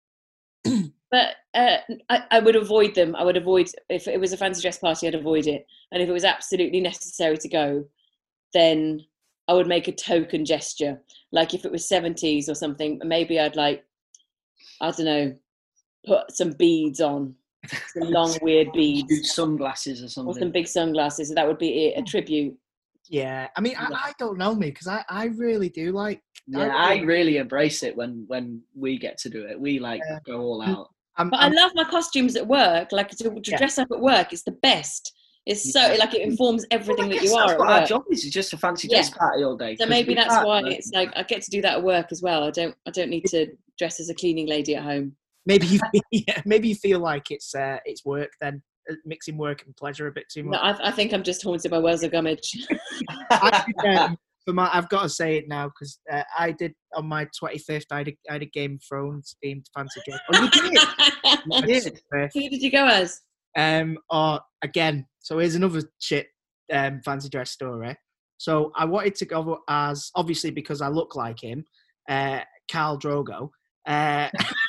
S14: but uh, I, I would avoid them. I would avoid if it was a fancy dress party. I'd avoid it, and if it was absolutely necessary to go, then I would make a token gesture. Like if it was seventies or something, maybe I'd like, I don't know, put some beads on, some long weird beads,
S10: huge sunglasses or something,
S14: or some big sunglasses. So that would be it, a tribute.
S3: Yeah, I mean, I, I don't know me because I, I really do like.
S10: Yeah, I really, I really embrace it when when we get to do it. We like
S3: Yeah.
S10: go all out.
S3: I'm,
S14: But
S3: I'm,
S14: I love my costumes at work. Like to, to
S3: Yeah.
S14: dress up at work, it's the best. It's so like it informs everything
S10: Well, I
S14: that
S10: guess
S14: you are
S10: that's
S14: at
S10: what our
S14: work.
S10: job is. It's just a fancy
S14: Yeah.
S10: dress party all day.
S14: So
S10: 'cause
S14: maybe
S10: we
S14: that's
S10: can't,
S14: why
S10: like-
S14: it's like I get to do that at work as well. I don't I don't need to dress as a cleaning lady at home.
S3: maybe you yeah, maybe you feel like it's uh, it's work then, uh, mixing work and pleasure a bit too
S14: No,
S3: much.
S14: I, I think I'm just haunted by Wells of Gummidge.
S3: I did, um, for my, I've got to say it now because uh, I did on my twenty-fifth. I had a, I had a Game of Thrones themed fancy dress.
S10: Oh, you did?
S3: My
S10: did?
S3: twenty-fifth.
S14: Who did you go as?
S3: Um, or again, so here's another shit um, fancy dress story. So I wanted to go as, obviously because I look like him, uh, Khal Drogo. Uh,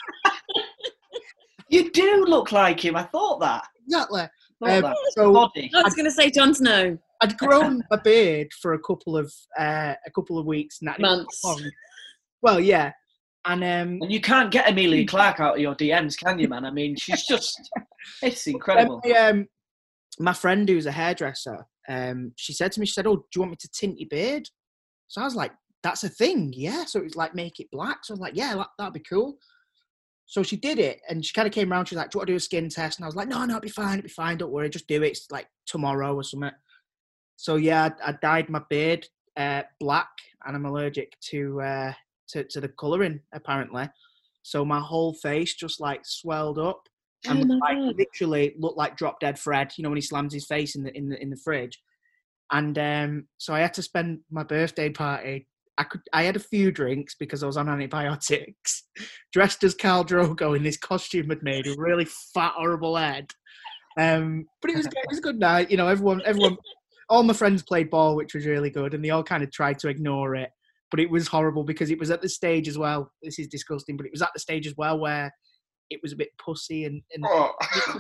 S10: You do look like him. I thought that.
S3: exactly.
S10: Thought
S3: Um,
S10: that.
S3: so
S10: Body.
S14: I was going to say Jon Snow.
S3: I'd grown a beard for a couple of uh, a couple of weeks, and that didn't
S14: Months.
S3: take long. Well, yeah, and um,
S10: And you can't get Amelia Clark out of your D Ms, can you, man? I mean, she's just, it's incredible.
S3: my, um, my friend who's a hairdresser, um, she said to me, she said, "Oh, do you want me to tint your beard?" So I was like, "That's a thing, yeah." So it was like, make it black. So I was like, "Yeah, that, that'd be cool." So she did it, and she kind of came around. She was like, "Do you want to do a skin test?" And I was like, "No, no, it'll be fine. It'll be fine. Don't worry. Just do it. It's like tomorrow or something." So yeah, I, I dyed my beard uh, black, and I'm allergic to uh, to to the colouring apparently. So my whole face just like swelled up,
S14: Oh
S3: and
S14: my
S3: like
S14: God.
S3: literally looked like Drop Dead Fred. You know when he slams his face in the in the in the fridge. And um, so I had to spend my birthday party. I could. I had a few drinks because I was on antibiotics. Dressed as Khal Drogo in this costume I'd made, a really fat, horrible head. Um, but it was it was a good night. You know, everyone, everyone, all my friends played ball, which was really good, and they all kind of tried to ignore it. But it was horrible because it was at the stage as well. This is disgusting, but it was at the stage as well where it was a bit pussy and. and
S10: Oh.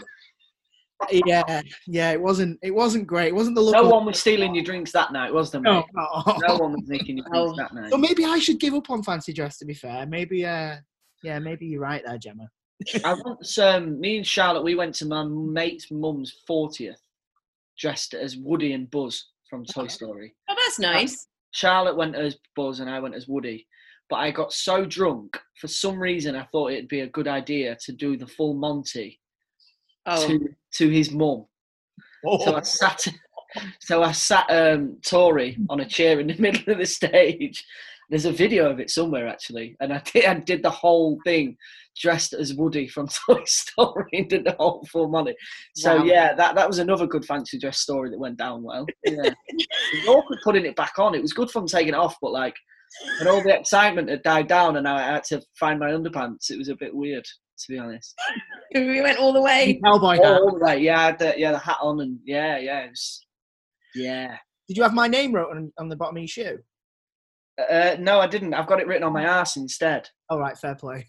S3: yeah, yeah, it wasn't. It wasn't great. It wasn't the look.
S10: No
S3: of-
S10: one was stealing your drinks that night, was there,
S3: No,
S10: mate?
S3: no.
S10: No one was making your drinks
S14: Oh.
S10: that night.
S3: So maybe I should give up on fancy dress. To be fair, maybe. Uh, yeah, maybe you're right there, Gemma.
S10: I once, um, me and Charlotte, we went to my mate's mum's fortieth, dressed as Woody and Buzz from Toy Story.
S14: Oh, that's nice.
S10: Charlotte went as Buzz and I went as Woody. But I got so drunk, for some reason I thought it'd be a good idea to do the full Monty
S14: Oh,
S10: to to his mum.
S3: Oh.
S10: So I sat, so I sat um, Tori on a chair in the middle of the stage. There's a video of it somewhere actually, and I did, I did the whole thing dressed as Woody from Toy Story and did the whole full Monty. So
S3: Wow.
S10: yeah, that, that was another good fancy dress story that went down well. Yeah, it was awkward putting it back on. It was good fun taking it off, but like when all the excitement had died down and I had to find my underpants, it was a bit weird to be honest.
S14: we went all the way.
S3: Cowboy hat.
S10: Oh, right, yeah, I had the, yeah, the hat on and yeah, yeah, it was, yeah.
S3: Did you have my name wrote on, on the bottom of your shoe?
S10: Uh, no, I didn't. I've got it written on my arse instead.
S3: All right, fair play.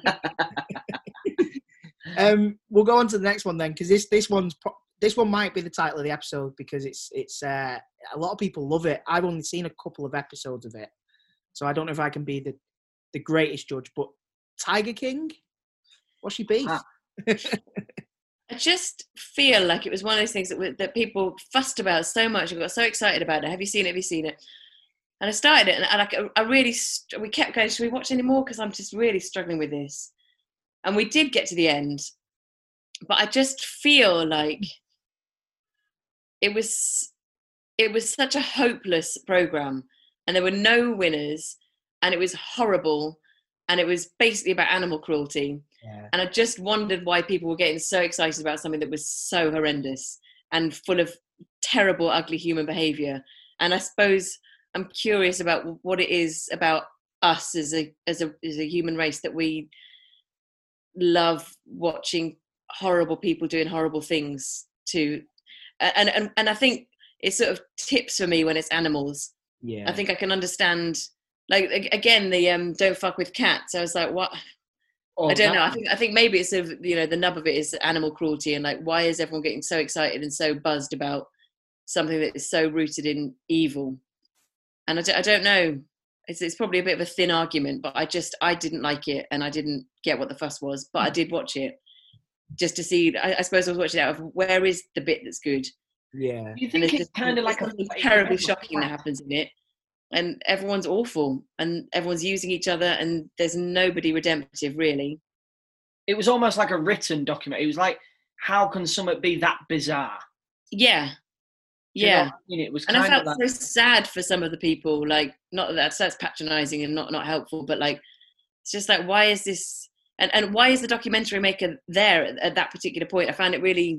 S3: um, we'll go on to the next one then, because this this one's pro- this one might be the title of the episode because it's it's uh, a lot of people love it. I've only seen a couple of episodes of it, so I don't know if I can be the the greatest judge. But Tiger King, what's your beef?
S10: Ah.
S14: I just feel like it was one of those things that w- that people fussed about so much and got so excited about it. Have you seen it? Have you seen it? And I started it, and I, like, I really, st- we kept going, should we watch any more? Because I'm just really struggling with this. And we did get to the end, but I just feel like it was, it was such a hopeless program, and there were no winners, and it was horrible, and it was basically about animal cruelty.
S3: Yeah.
S14: And I just wondered why people were getting so excited about something that was so horrendous and full of terrible, ugly human behaviour. And I suppose I'm curious about what it is about us as a as a as a human race that we love watching horrible people doing horrible things to, and and and I think it sort of tips for me when it's animals.
S3: Yeah.
S14: I think I can understand. Like again, the um, don't fuck with cats. I was like, what?
S10: Oh,
S14: I don't
S10: that-
S14: know. I think I think maybe it's sort of, you know, the nub of it is animal cruelty, and like, why is everyone getting so excited and so buzzed about something that is so rooted in evil? and I, d- I don't know. It's, it's probably a bit of a thin argument, but I just I didn't like it, and I didn't get what the fuss was. But I did watch it just to see. I, I suppose I was watching out of where is the bit that's good.
S3: Yeah,
S4: you think it's kind of like a
S14: terribly shocking that happens in it, and everyone's awful, and everyone's using each other, and there's nobody redemptive really.
S4: It was almost like a written document. It was like, how can something be that bizarre?
S14: Yeah.
S4: You
S14: Yeah,
S4: know, I mean, it was
S14: and
S4: kind
S14: I felt
S4: of like,
S14: so sad for some of the people. Like, not that that's, that's patronising and not not helpful, but like, it's just like, why is this? And and why is the documentary maker there at, at that particular point? I found it really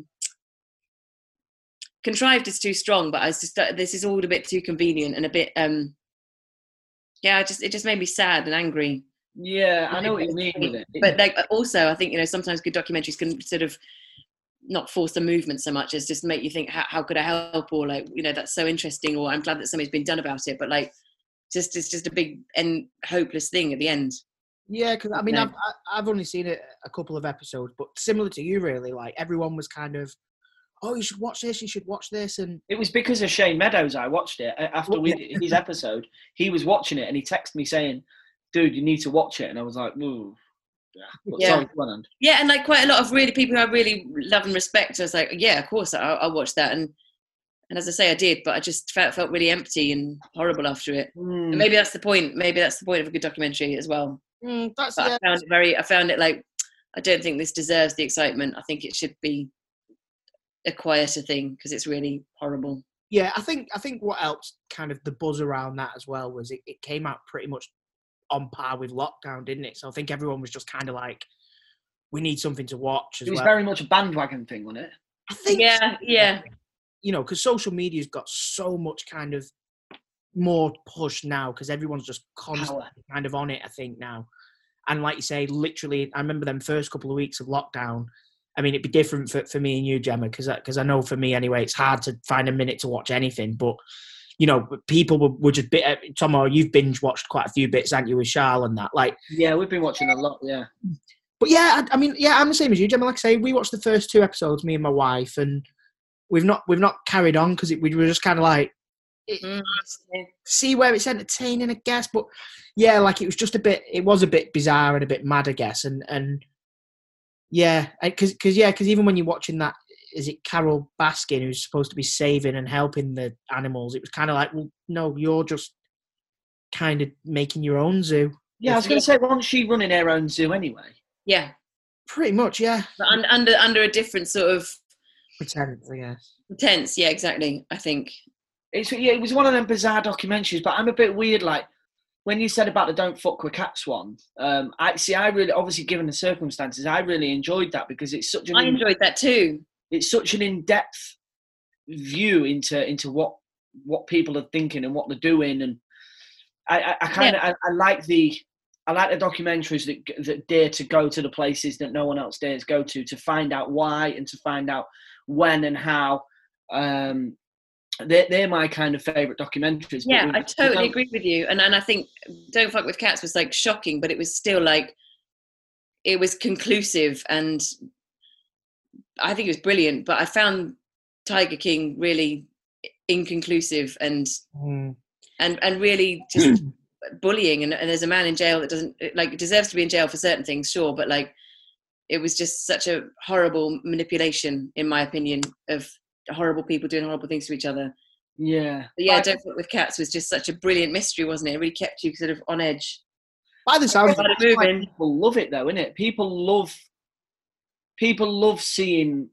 S14: contrived. Is too strong, but I was just this is all a bit too convenient and a bit. um Yeah, I just it just made me sad and angry.
S4: Yeah, I know what you mean with it.
S14: But like, also, I think you know sometimes good documentaries can sort of not force the movement so much as just make you think, how, how could I help, or like, you know, that's so interesting, or I'm glad that something's been done about it. But like, just it's just a big and hopeless thing at the end.
S3: Yeah, because I mean,
S14: No.
S3: I've I- I've only seen it a couple of episodes, but similar to you, really, like everyone was kind of, oh, you should watch this, you should watch this, and
S4: It was because of Shane Meadows I watched it. After we, his episode, he was watching it and he texted me saying, dude, you need to watch it. And I was like, ooh. Yeah. But
S14: Yeah.
S4: sorry, go on.
S14: Yeah, and like quite a lot of really people who I really love and respect. I was like, yeah, of course, I'll, I'll watch that. And and as I say, I did, but I just felt felt really empty and horrible after it.
S4: Mm.
S14: And maybe that's the point. Maybe that's the point of a good documentary as well.
S3: Mm, that's
S14: But
S3: yeah.
S14: I found it very. I found it like, I don't think this deserves the excitement. I think it should be a quieter thing because it's really horrible.
S3: Yeah, I think I think what helped kind of the buzz around that as well was it, it came out pretty much on par with lockdown, didn't it? So I think everyone was just kind of like, we need something to watch as
S4: It was
S3: well.
S4: very much a bandwagon thing, wasn't it?
S3: I think,
S14: Yeah, yeah.
S3: you know, because social media's got so much kind of more push now because everyone's just constantly kind of on it, I think, now. And like you say, literally, I remember them first couple of weeks of lockdown. I mean, it'd be different for, for me and you, Gemma, because because I know for me anyway, it's hard to find a minute to watch anything. But, you know, people were, were just, bit, Tomo, you've binge watched quite a few bits, haven't you, with Charles and that? Like,
S4: Yeah, we've been watching a lot, yeah.
S3: But yeah, I, I mean, yeah, I'm the same as you, Gemma. Like I say, we watched the first two episodes, me and my wife, and we've not we've not carried on because we were just kind of like, it,
S14: Mm.
S3: see where it's entertaining, I guess. But yeah, like it was just a bit, it was a bit bizarre and a bit mad, I guess. And and yeah, because because yeah, because even when you're watching that, is it Carol Baskin who's supposed to be saving and helping the animals? It was kind of like, well, no, you're just kind of making your own zoo.
S4: Yeah, I was going to say, wasn't she running her own zoo anyway?
S14: Yeah.
S3: Pretty much, yeah.
S14: But un- under under a different sort of
S3: Pretense, I guess.
S14: pretense. Yeah, exactly. I think.
S4: It's, yeah, it was one of them bizarre documentaries, but I'm a bit weird. Like when you said about the "Don't Fuck with Cats" one, um, I see. I really, obviously, given the circumstances, I really enjoyed that because it's such an.
S14: I enjoyed that too.
S4: It's such an in-depth view into into what what people are thinking and what they're doing, and I, I, I kind of
S14: Yeah.
S4: I, I like the I like the documentaries that that dare to go to the places that no one else dares go to to find out why and to find out when and how. Um, they're, they're my kind of favourite documentaries. but
S14: Yeah,
S4: we-
S14: I
S4: we
S14: totally
S4: don't-
S14: agree with you. And and I think Don't Fuck with Cats was like shocking, but it was still like, it was conclusive, and I think it was brilliant. But I found Tiger King really inconclusive and
S3: Mm.
S14: and and really just bullying. And, and there's a man in jail that doesn't like deserves to be in jail for certain things, sure, but like it was just such a horrible manipulation, in my opinion, of horrible people doing horrible things to each other.
S4: Yeah.
S14: But yeah,
S4: But-
S14: Don't Fuck with Cats was just such a brilliant mystery, wasn't it? It really kept you sort of on edge.
S3: By the sounds of
S14: Started
S3: it,
S14: moving.
S4: People love it though, innit? People love people love seeing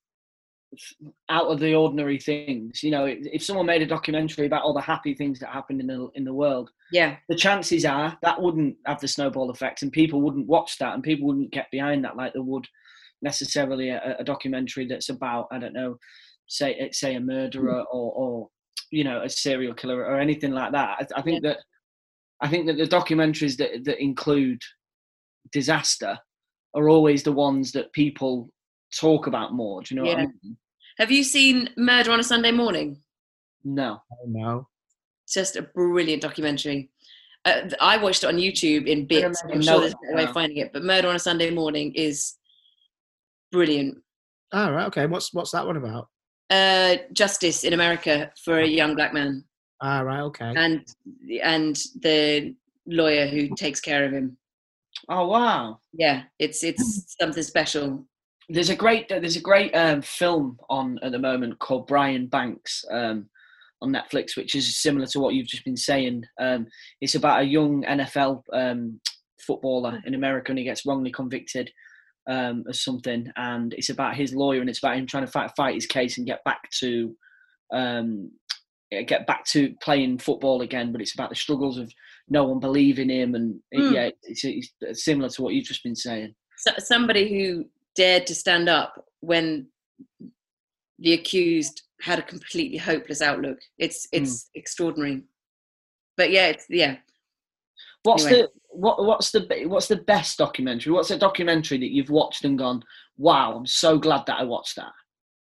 S4: out of the ordinary things. You know, if if someone made a documentary about all the happy things that happened in the in the world,
S14: Yeah.
S4: the chances are that wouldn't have the snowball effect, and people wouldn't watch that, and people wouldn't get behind that like they would necessarily a, a documentary that's about, I don't know, say say a murderer or or you know, a serial killer or anything like that. I, I think that I think that the documentaries that that include disaster are always the ones that people talk about more. Do you know what I
S14: Yeah.
S4: mean?
S14: Have you seen Murder on a Sunday Morning?
S4: No.
S3: Oh, no.
S14: It's just a brilliant documentary. Uh, I watched it on YouTube in bits.
S4: remember
S14: I'm sure there's a
S4: notes
S14: better way of
S4: now.
S14: finding it, but Murder on a Sunday Morning is brilliant.
S3: Oh, right, okay. What's what's that one about?
S14: Uh, justice in America for a young black man.
S3: Ah, right, okay.
S14: And and the lawyer who takes care of him.
S10: Oh wow!
S14: Yeah, it's it's something special.
S10: There's a great there's a great um, film on at the moment called Brian Banks um, on Netflix, which is similar to what you've just been saying. Um, it's about a young N F L um, footballer in America, and he gets wrongly convicted um, of something, and it's about his lawyer, and it's about him trying to fight fight his case and get back to um, get back to playing football again. But it's about the struggles of no one believing him, and
S14: Mm.
S10: yeah, it's, it's similar to what you've just been saying.
S14: So, somebody who dared to stand up when the accused had a completely hopeless outlook. It's it's mm. extraordinary. But yeah, it's yeah.
S10: What's
S14: anyway.
S10: the what what's the what's the best documentary? What's a documentary that you've watched and gone, wow, I'm so glad that I watched that?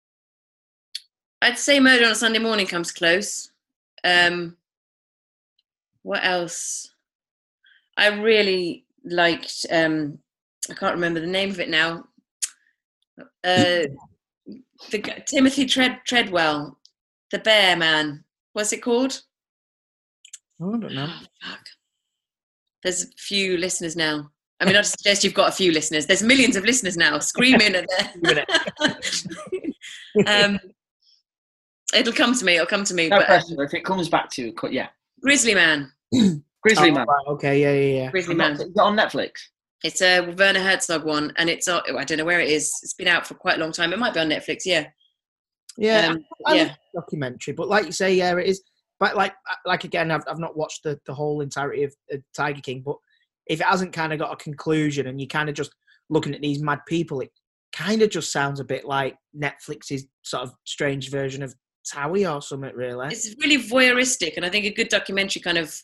S14: I'd say Murder on a Sunday Morning comes close. Um, what else? I really liked. Um, I can't remember the name of it now. Uh, the Timothy Tread, Treadwell, the Bear Man. What's it called?
S3: Oh, I don't know.
S14: Oh, fuck. There's a few listeners now. I mean, I suggest you've got a few listeners. There's millions of listeners now screaming at their. um, it'll come to me. It'll come to me.
S10: No
S14: but,
S10: pressure. If it comes back to you, yeah.
S14: Grizzly Man.
S10: Grizzly
S3: oh,
S10: Man.
S3: Right, okay, yeah, yeah, yeah.
S14: Grizzly Man.
S10: Is it on Netflix?
S14: It's a Werner Herzog one, and it's uh, I don't know where it is. It's been out for quite a long time. It might be on Netflix. Yeah.
S3: Yeah,
S14: um,
S3: I, I
S14: yeah.
S3: love the documentary, but like you say, yeah, it is. But like, like again, I've I've not watched the, the whole entirety of uh, Tiger King, but if it hasn't kind of got a conclusion, and you're kind of just looking at these mad people, it kind of just sounds a bit like Netflix's sort of strange version of Towie or something, really.
S14: It's really voyeuristic, and I think a good documentary kind of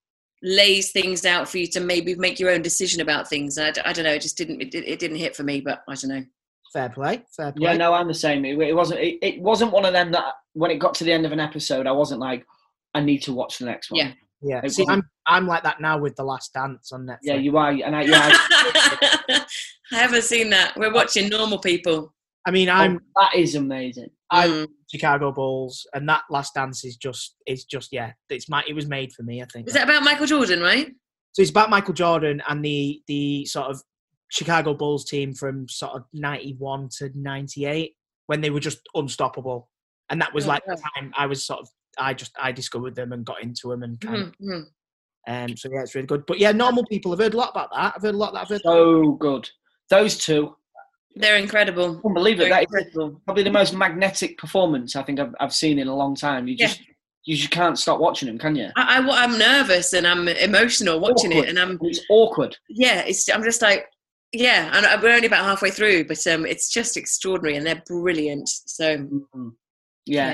S14: lays things out for you to maybe make your own decision about things. I, I don't know. It just didn't. It, it didn't hit for me, but I don't know.
S3: Fair play, fair play.
S10: Yeah, no, I'm the same. It, it wasn't. It, it wasn't one of them that when it got to the end of an episode, I wasn't like, I need to watch the next one.
S14: Yeah,
S3: yeah.
S10: It
S3: See,
S10: wasn't-
S3: I'm I'm like that now with The Last Dance on Netflix.
S10: Yeah, you are, and I, yeah, I,
S14: I haven't seen that. We're watching Normal People.
S3: I mean, I'm
S10: oh, that is amazing.
S3: I'm
S14: Mm.
S3: Chicago Bulls, and that Last Dance is just is just yeah. It's my it was made for me. I think.
S14: Is that about Michael Jordan, right?
S3: So it's about Michael Jordan and the the sort of Chicago Bulls team from sort of ninety-one to ninety-eight when they were just unstoppable, and that was
S14: Oh,
S3: like
S14: wow.
S3: the time I was sort of I just I discovered them and got into them and kind of,
S14: Mm-hmm.
S3: um so yeah, it's really good. But yeah, Normal People, I've heard a lot about that. I've heard a lot that I've heard.
S10: So good. Those two,
S14: They're incredible.
S10: unbelievable.
S14: They're
S10: That is
S14: incredible.
S10: probably the most magnetic performance I think I've I've seen in a long time. You just you just can't stop watching them, can you?
S14: I, I, I'm nervous and I'm emotional watching
S10: Awkward.
S14: it, and I'm
S10: It's awkward.
S14: yeah. It's I'm just like yeah, and we're only about halfway through, but um, it's just extraordinary and they're brilliant. So
S10: Mm-hmm. Yeah.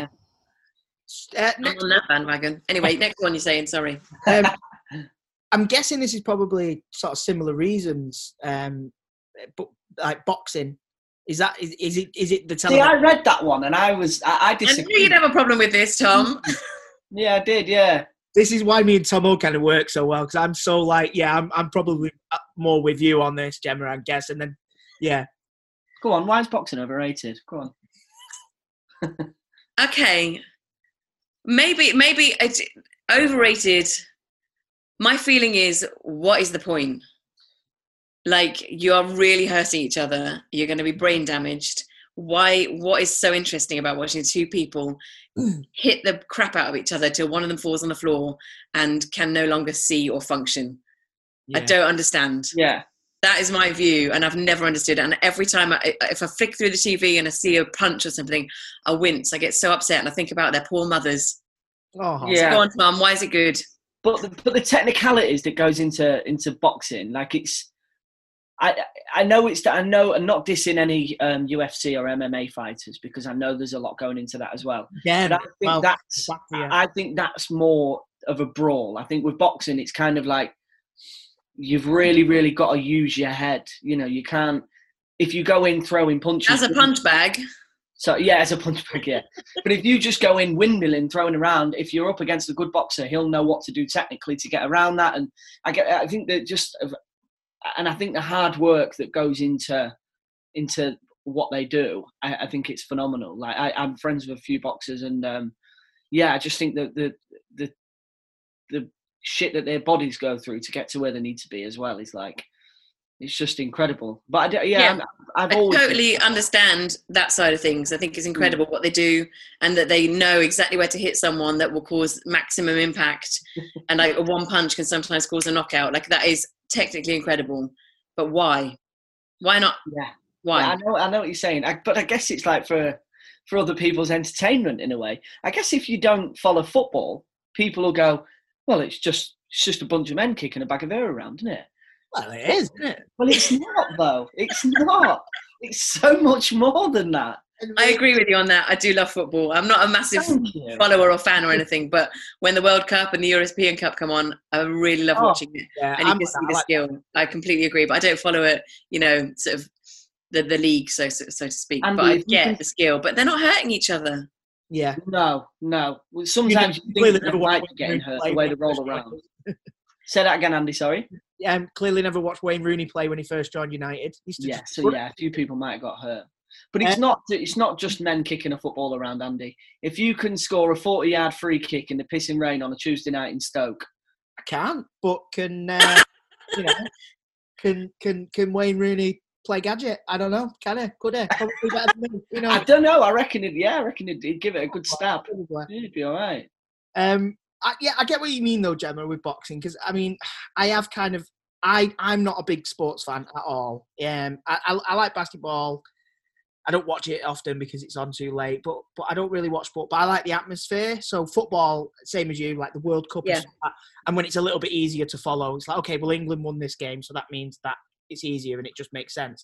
S3: Uh,
S14: I'm
S3: next,
S14: on that bandwagon. Anyway, next one you're saying. Sorry.
S3: um, I'm guessing this is probably sort of similar reasons, um, but like boxing. Is that is, is it is it the
S10: See,
S3: television?
S10: I read that one and I was I, I
S14: I knew
S10: disagreed.
S14: you'd have a problem with this, Tom.
S10: Yeah, I did. Yeah.
S3: This is why me and Tomo kind of work so well, because I'm so like, yeah, I'm I'm probably more with you on this, Gemma, I guess. And then, yeah.
S10: Go on. Why is boxing overrated? Go on.
S14: Okay, maybe maybe it's overrated. My feeling is, what is the point? Like, you are really hurting each other. You're going to be brain damaged. Why? What is so interesting about watching two people hit the crap out of each other till one of them falls on the floor and can no longer see or function?
S3: Yeah.
S14: I don't understand.
S10: Yeah.
S14: That is my view, and I've never understood it. And every time, I, if I flick through the T V and I see a punch or something, I wince. I get so upset, and I think about their poor mothers.
S3: Oh,
S10: Yeah.
S14: Go on, Mum. Why is it good?
S10: But the, but the technicalities that goes into into boxing, like it's, I I know it's that I know, and not dissing any um, U F C or M M A fighters because I know there's a lot going into that as well.
S3: Yeah,
S10: but I think
S3: well,
S10: that's
S3: exactly, yeah.
S10: I think that's more of a brawl. I think with boxing, it's kind of like you've really really got to use your head. You know, you can't if you go in throwing punches
S14: As a punch bag.
S10: So yeah, as a punch bag, yeah. But if you just go in windmilling, throwing around, if you're up against a good boxer, he'll know what to do technically to get around that. And I get, I think that just, and I think the hard work that goes into into what they do, I, I think it's phenomenal. Like I, I'm friends with a few boxers, and um, yeah, I just think that the the the shit that their bodies go through to get to where they need to be as well is like, it's just incredible. But I, yeah,
S14: Yeah.
S10: I'm, I've
S14: I
S10: always
S14: totally understand that side of things. I think it's incredible what they do, and that they know exactly where to hit someone that will cause maximum impact. And like a one punch can sometimes cause a knockout. Like that is technically incredible. But why? Why not?
S10: Yeah.
S14: Why?
S10: Yeah, I know, I know what you're saying. I, but I guess it's like for for other people's entertainment in a way. I guess if you don't follow football, people will go, well, it's just it's just a bunch of men kicking a bag of air around, isn't it?
S3: Well, it is, isn't it?
S10: Well, it's not, though. It's not. It's so much more than that.
S14: I agree with you on that. I do love football. I'm not a massive follower or fan or anything, but when the World Cup and the European Cup come on, I really love
S3: Oh,
S14: watching it.
S3: yeah,
S14: and you
S3: I'm-
S14: can see
S3: I
S14: the
S3: like
S14: skill. I completely agree, but I don't follow it, you know, sort of the, the league, so, so so to speak.
S10: Andy,
S14: but I
S10: if you
S14: get
S10: can-
S14: the skill, but they're not hurting each other.
S3: Yeah.
S10: No, no. Well, sometimes you,
S3: You
S10: think
S3: clearly
S10: they
S3: never
S10: might
S3: watched
S10: be getting
S3: Wayne
S10: hurt
S3: play
S10: the way
S3: when
S10: they
S3: he
S10: roll
S3: first
S10: around.
S3: joined.
S10: Say that again, Andy, sorry.
S3: Yeah, um, clearly never watched Wayne Rooney play when he first joined United. He used to
S10: Yeah,
S3: just-
S10: so yeah, a few people might have got hurt. But it's
S3: Uh,
S10: not it's not just men kicking a football around, Andy. If you can score a forty-yard free kick in the pissing rain on a Tuesday night in Stoke,
S3: I can't, but can uh, you know? Can can can Wayne Rooney play gadget? I don't know. Can he? Could he? Probably better than me. You know.
S10: I don't know. I reckon it. Yeah, I reckon it'd, it'd give it a good stab. It'd be all right.
S3: Um, I, yeah, I get what you mean though, Gemma, with boxing, because I mean, I have kind of, I I'm not a big sports fan at all. Um, I, I I like basketball. I don't watch it often because it's on too late, but but I don't really watch sport. But I like the atmosphere. So football, same as you, like the World Cup,
S14: Yeah.
S3: and, stuff like that. And when it's a little bit easier to follow, it's like, okay, well, England won this game, so that means that it's easier and it just makes sense.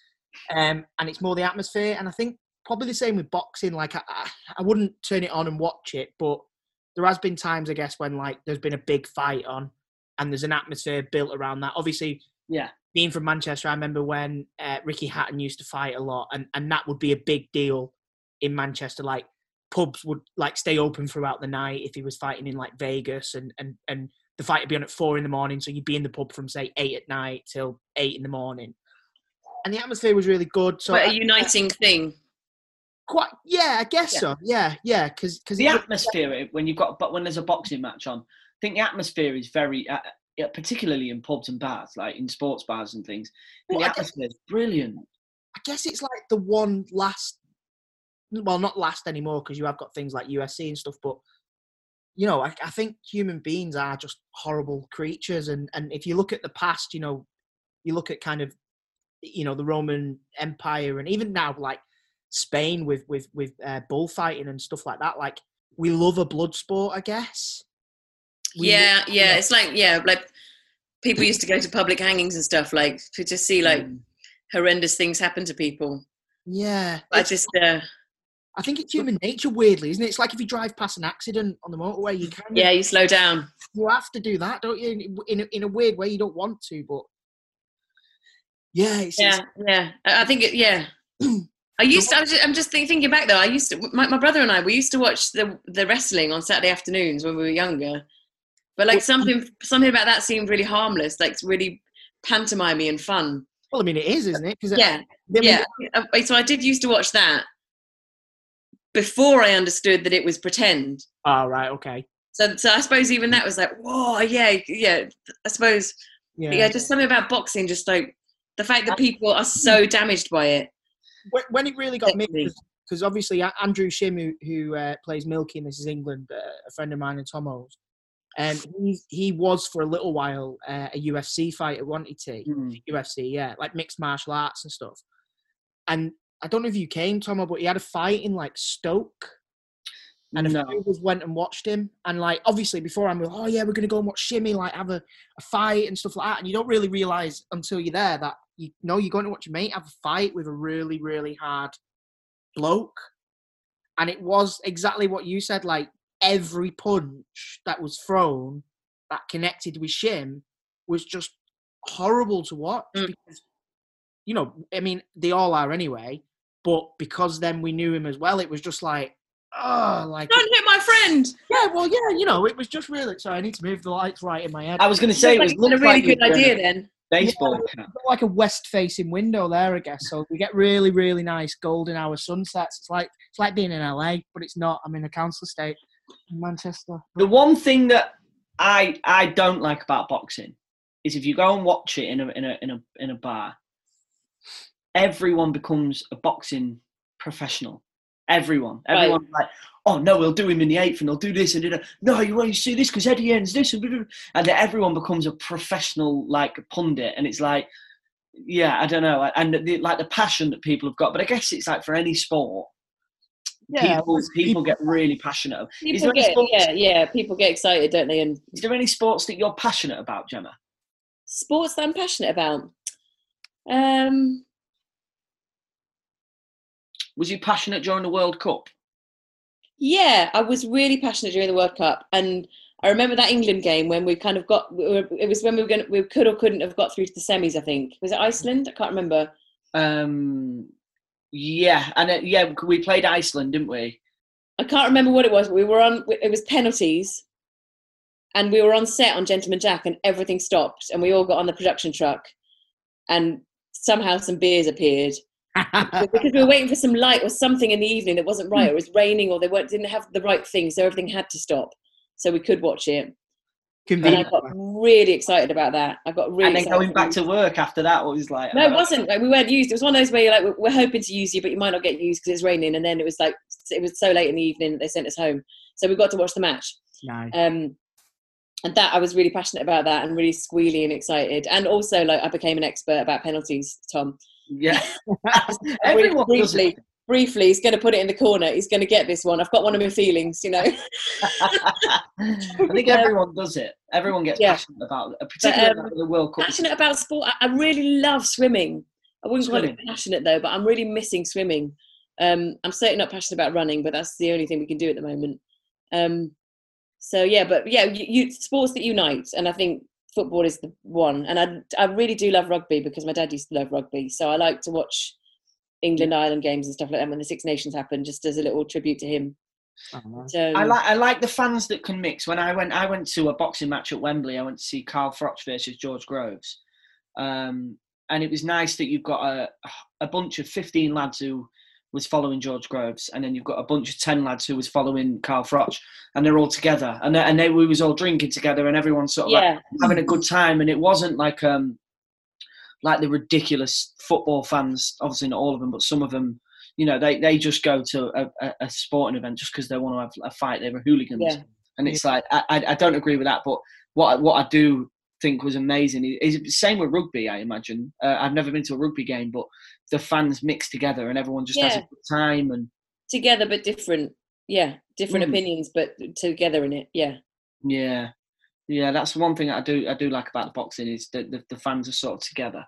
S3: Um, and it's more the atmosphere. And I think probably the same with boxing. Like I, I, I wouldn't turn it on and watch it, but there has been times, I guess, when like there's been a big fight on, and there's an atmosphere built around that. Obviously,
S10: Yeah.
S3: being from Manchester, I remember when uh, Ricky Hatton used to fight a lot, and, and that would be a big deal in Manchester. Like pubs would like stay open throughout the night if he was fighting in like Vegas, and and and the fight would be on at four in the morning, so you'd be in the pub from say eight at night till eight in the morning, and the atmosphere was really good. So
S14: But a
S3: I-
S14: uniting thing.
S3: quite, yeah, I guess
S10: Yeah.
S3: so. Yeah, yeah, because because
S10: The atmosphere when you've got, but when there's a boxing match on, I think the atmosphere is very, uh, yeah, particularly in pubs and bars, like in sports bars and things.
S3: Well,
S10: the
S3: I guess-
S10: atmosphere is brilliant.
S3: I guess it's like the one last, well, not last anymore because you have got things like U F C and stuff, but you know, I, I think human beings are just horrible creatures, and and if you look at the past, you know, you look at kind of, you know, the Roman Empire, and even now, like Spain with with with uh, bullfighting and stuff like that. Like we love a blood sport, I guess. We
S14: Yeah,
S3: love-
S14: yeah. It's like, yeah, like people used to go to public hangings and stuff, like to just see like horrendous things happen to people.
S3: yeah.
S14: I
S3: it's-
S14: just, uh,
S3: I think it's human nature, weirdly, isn't it? It's like if you drive past an accident on the motorway, you kind of
S14: yeah, you slow down.
S3: you have to do that, don't you? In in a, in a weird way, you don't want to, but yeah, it's,
S14: Yeah,
S3: it's
S14: yeah. I I think it, yeah. I used to, I was just, I'm just think- thinking back though. I used to, my, my brother and I, we used to watch the the wrestling on Saturday afternoons when we were younger. But like something, something about that seemed really harmless, like really pantomimey and fun.
S3: well, I mean, it is, isn't it? Because
S14: Yeah, yeah. Uh, So I did used to watch that before I understood that it was pretend.
S3: Oh, right, okay.
S14: So, so I suppose even that was like, whoa, yeah, yeah. I suppose,
S3: Yeah.
S14: yeah, just something about boxing, just like the fact that people are so damaged by it.
S3: When, when it really got me,
S14: Definitely.
S3: because obviously A- Andrew Shim, who, who uh, plays Milky in This Is England, uh, a friend of mine and Tomo's, um, he, he was for a little while uh, a U F C fighter, wasn't he?
S10: Mm.
S3: U F C, yeah, like mixed martial arts and stuff. And I don't know if you came, Tomo, but he had a fight in like Stoke. And a
S10: No.
S3: few of us went and watched him. And like, obviously before I'm like, oh yeah, we're going to go and watch Shimmy, like have a, a fight and stuff like that. And you don't really realise until you're there that, you know, you're going to watch your mate have a fight with a really, really hard bloke. And it was exactly what you said, like every punch that was thrown that connected with Shim was just horrible to watch.
S14: Mm.
S3: Because, you know, I mean, they all are anyway, but because then we knew him as well, it was just like, oh, like...
S14: Don't hit my friend!
S3: Yeah, well, yeah, you know, it was just really... Sorry, I need to move the lights right in my head.
S10: I was going to say it was
S14: It's been a
S10: looked
S14: really
S10: like
S14: good
S10: you'd done
S14: idea
S10: a
S14: then.
S10: baseball
S3: Yeah,
S10: cap.
S3: we've got like a west-facing window there, I guess. So we get really, really nice golden hour sunsets. It's like it's like being in L A, but it's not. I'm in a council estate in Manchester.
S10: The one thing that I I don't like about boxing is if you go and watch it in a in a in a in a bar, everyone becomes a boxing professional. Everyone, everyone's right. like, oh no, we'll do him in the eighth, and they'll do this and do that. No, you want to see this because Eddie Hearn's this, and, and then everyone becomes a professional like pundit, and it's like, yeah, I don't know, and the, like the passion that people have got. But I guess it's like for any sport, yeah, people people, people get really passionate.
S14: People get, sports, yeah, yeah, people get excited, don't they? And
S10: is there any sports that you're passionate about, Gemma?
S14: Sports that I'm passionate about. Um.
S10: Was you passionate during the World Cup?
S14: Yeah, I was really passionate during the World Cup, and I remember that England game when we kind of got. We were, it was when we were going. We could or couldn't have got through to the semis. I think was it Iceland? I can't remember.
S10: Um, yeah, and uh, yeah, we played Iceland, didn't we?
S14: I can't remember what it was. But we were on. It was penalties, and we were on set on Gentleman Jack, and everything stopped, and we all got on the production truck, and somehow some beers appeared. Because we were waiting for some light or something in the evening that wasn't right, or it was raining, or they weren't, didn't have the right thing, so everything had to stop, so we could watch it.
S3: Convenient.
S14: And I got really excited about that. I got really.
S10: And then
S14: excited.
S10: going back to work after that, what was like?
S14: No, it wasn't. Like we weren't used. It was one of those where you're like, we're hoping to use you, but you might not get used because it's raining. And then it was like, it was so late in the evening that they sent us home, so we got to watch the match.
S3: Nice.
S14: Um, and that I was really passionate about that, and really squealy and excited. And also, like, I became an expert about penalties, Tom.
S10: Yeah. Everyone
S14: briefly, briefly, he's going to put it in the corner. He's going to get this one. I've got one of my feelings, you know.
S10: I think everyone does it. Everyone gets yeah. passionate about it, particularly
S14: but, um,
S10: about the World Cup.
S14: Passionate about sport. I, I really love swimming. I wouldn't call it passionate though, but I'm really missing swimming. Um, I'm certainly not passionate about running, but that's the only thing we can do at the moment. Um, so yeah, but yeah, you, you sports that unite, and I think football is the one. And I, I really do love rugby because my dad used to love rugby. So I like to watch England Ireland games and stuff like that when the Six Nations happened, just as a little tribute to him.
S10: Oh, so, I like I like the fans that can mix. When I went I went to a boxing match at Wembley, I went to see Carl Froch versus George Groves, um, and it was nice that you've got a a bunch of fifteen lads who was following George Groves, and then you've got a bunch of ten lads who was following Carl Froch, and they're all together, and they, and they we was all drinking together, and everyone's sort of yeah. like having a good time, and it wasn't like um like the ridiculous football fans, obviously not all of them, but some of them, you know, they, they just go to a, a, a sporting event just because they want to have a fight. They were hooligans, yeah. and it's like I, I don't agree with that, but what what I do think was amazing is the same with rugby. I imagine uh, I've never been to a rugby game, but the fans mix together and everyone just yeah. has a good time and
S14: together but different. Yeah, different mm. opinions, but together in it. Yeah,
S10: yeah, yeah. That's one thing I do I do like about the boxing is that the, the fans are sort of together.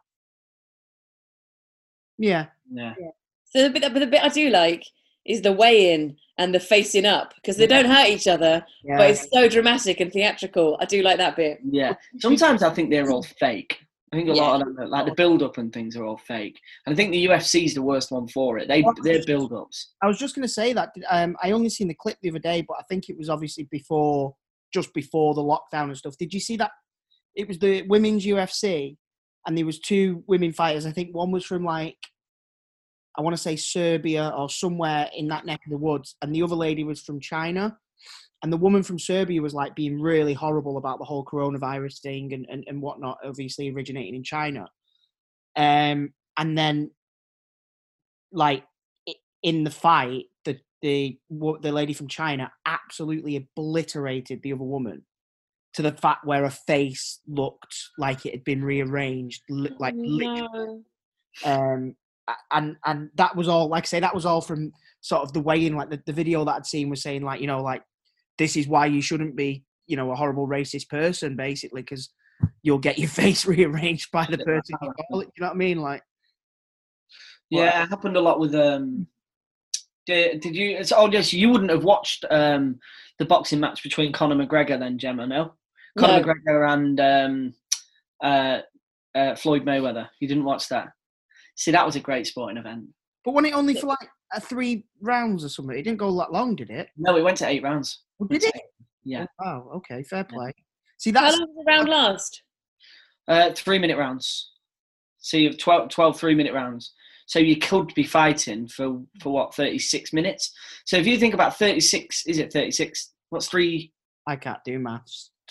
S3: Yeah,
S10: yeah.
S14: yeah. So the bit, but the bit I do like is the weigh-in and the facing up because they don't hurt each other, yeah. but it's so dramatic and theatrical. I do like that bit.
S10: Yeah. Sometimes I think they're all fake. I think a yeah. lot of them, like the build-up and things, are all fake. And I think the U F C is the worst one for it. They their build-ups.
S3: I was just going to say that. Um, I only seen the clip the other day, but I think it was obviously before, just before the lockdown and stuff. Did you see that? It was the women's U F C, and there was two women fighters. I think one was from like, I want to say Serbia or somewhere in that neck of the woods. And the other lady was from China. And the woman from Serbia was like being really horrible about the whole coronavirus thing and, and, and whatnot, obviously originating in China. Um, and then like in the fight, the, the, the lady from China absolutely obliterated the other woman to the fact where her face looked like it had been rearranged, like
S14: no.
S3: um, and and that was all, like I say, that was all from sort of the weigh-in, like the, the video that I'd seen was saying like, you know, like, this is why you shouldn't be, you know, a horrible racist person, basically, because you'll get your face rearranged by the person you call it. You know what I mean? Like,
S10: yeah, well, it happened a lot with, um, did, did you, it's, oh yes, you wouldn't have watched um, the boxing match between Conor McGregor then, Gemma, no? Conor no. McGregor and um, uh, uh, Floyd Mayweather. You didn't watch that? See, that was a great sporting event.
S3: But wasn't it only for like uh, three rounds or something? It didn't go that long, did it?
S10: No, it went to eight rounds.
S3: Oh, did it?
S10: Yeah.
S3: Oh, okay, fair play. Yeah. See, that's...
S14: How long does the round last?
S10: Uh, three-minute rounds. So you have twelve, twelve three-minute rounds. So you could be fighting for, for what, thirty-six minutes? So if you think about thirty-six, is it thirty-six? What's three?
S3: I can't do maths.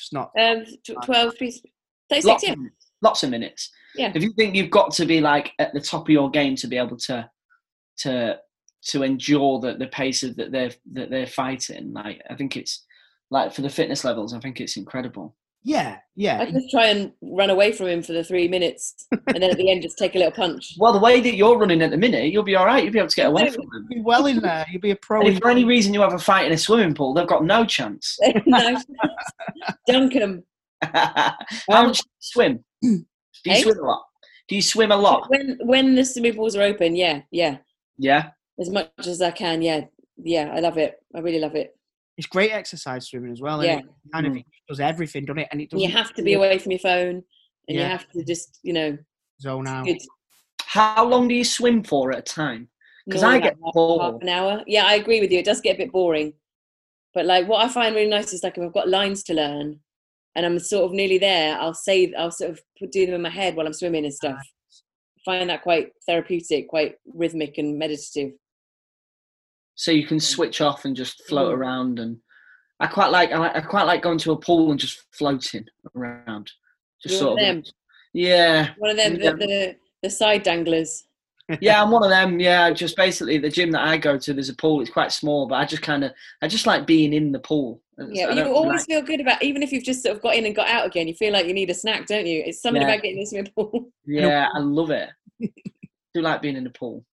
S3: Just not.
S14: Um, tw- twelve, thirty-six,
S10: Lots,
S14: yeah.
S10: of, lots of minutes.
S14: Yeah.
S10: If you think you've got to be like at the top of your game to be able to to to endure the, the pace of that they're that they're fighting, like I think it's like for the fitness levels, I think it's incredible.
S3: Yeah, yeah.
S14: I just try and run away from him for the three minutes, and then at the end just take a little punch.
S10: Well, the way that you're running at the minute, you'll be all right. You'll be able to get away from them.
S3: You'll be well in there. You'll be a pro.
S10: And if for any reason you have a fight in a swimming pool, they've got no chance.
S14: No, dunk them.
S10: How
S3: Um,
S10: much do you swim? Do you
S14: Hey?
S10: swim a lot? Do you swim a lot?
S14: When when the swimming pools are open, yeah, yeah,
S10: Yeah.
S14: as much as I can, yeah, yeah. I love it. I really love it.
S3: It's great exercise swimming as well.
S14: Yeah.
S3: And it kind of
S10: Mm.
S3: it does everything, doesn't it? And it doesn't
S14: You have to be away from your phone, and you
S3: Yeah.
S14: have to just, you know,
S3: zone out.
S14: good.
S10: How long do you swim for at a time? Because
S14: More
S10: I
S14: like
S10: get
S14: half,
S10: bored.
S14: half an hour. Yeah, I agree with you. It does get a bit boring, but like what I find really nice is like if I've got lines to learn, and I'm sort of nearly there, I'll say I'll sort of put, do them in my head while I'm swimming and stuff. I find that quite therapeutic, quite rhythmic and meditative.
S10: So you can switch off and just float
S14: Mm.
S10: around. And I quite like I, like I quite like going to a pool and just floating around. Just
S14: You're
S10: sort
S14: one
S10: of
S14: of them.
S10: yeah.
S14: One of them,
S10: Yeah.
S14: the, the the side danglers.
S10: Yeah, I'm one of them. Yeah, just basically the gym that I go to, there's a pool. It's quite small, but I just kind of, I just like being in the pool.
S14: Yeah,
S10: I
S14: you
S10: don't
S14: always
S10: like-
S14: feel good about, even if you've just sort of got in and got out again, you feel like you need a snack, don't you? It's something
S10: Yeah.
S14: about getting in the swimming pool.
S10: Yeah, I love it. do like being in the pool.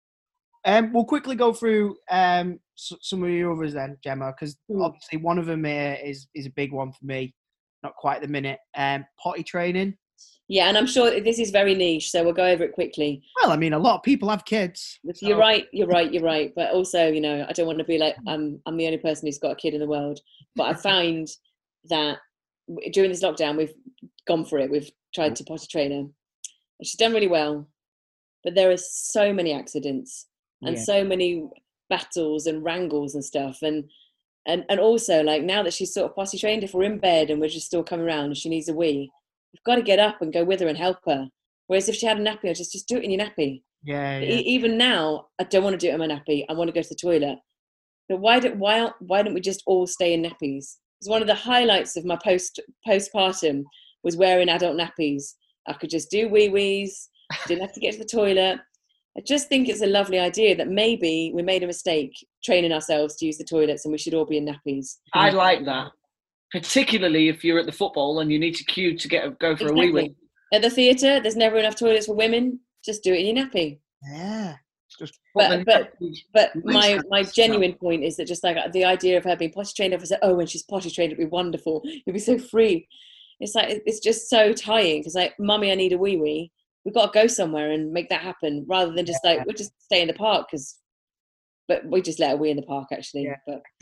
S3: Um, we'll quickly go through um, s- some of your others then, Gemma, because
S14: Mm.
S3: obviously one of them here is is a big one for me. Not quite at the minute. Um, potty training.
S14: Yeah, and I'm sure this is very niche, so we'll go over it quickly.
S3: Well, I mean, a lot of people have kids. so-
S14: You're right, you're right, you're right. But also, you know, I don't want to be like, I'm, I'm the only person who's got a kid in the world. But I find that w- during this lockdown, we've gone for it. We've tried to potty train her. And she's done really well. But there are so many accidents and
S3: Yeah.
S14: so many battles and wrangles and stuff. And, and, and also, like, now that she's sort of potty trained, if we're in bed and we're just still coming around and she needs a wee, we've got to get up and go with her and help her. Whereas if she had a nappy, I'd just, just do it in your nappy.
S3: Yeah,
S14: But
S3: yeah.
S14: e- even now, I don't want to do it in my nappy. I want to go to the toilet. But why don't why why don't we just all stay in nappies? It's one of the highlights of my post postpartum was wearing adult nappies. I could just do wee wees. Didn't have to get to the toilet. I just think it's a lovely idea that maybe we made a mistake training ourselves to use the toilets, and we should all be in nappies.
S10: I like that, particularly if you're at the football and you need to queue to get a, go for a wee wee.
S14: At the theatre, there's never enough toilets for women. Just do it in your nappy.
S3: Yeah. Just
S14: But but but my
S10: Makes
S14: my
S10: sense.
S14: genuine point is that just like the idea of her being potty trained, I was like, oh, when she's potty trained, it'd be wonderful. It'd be so free. It's like it's just so tying because like, mummy, I need a wee wee. We've got to go somewhere and make that happen rather than just like we'll just stay in the park because. But we just let her wee in the park actually.
S3: Yeah.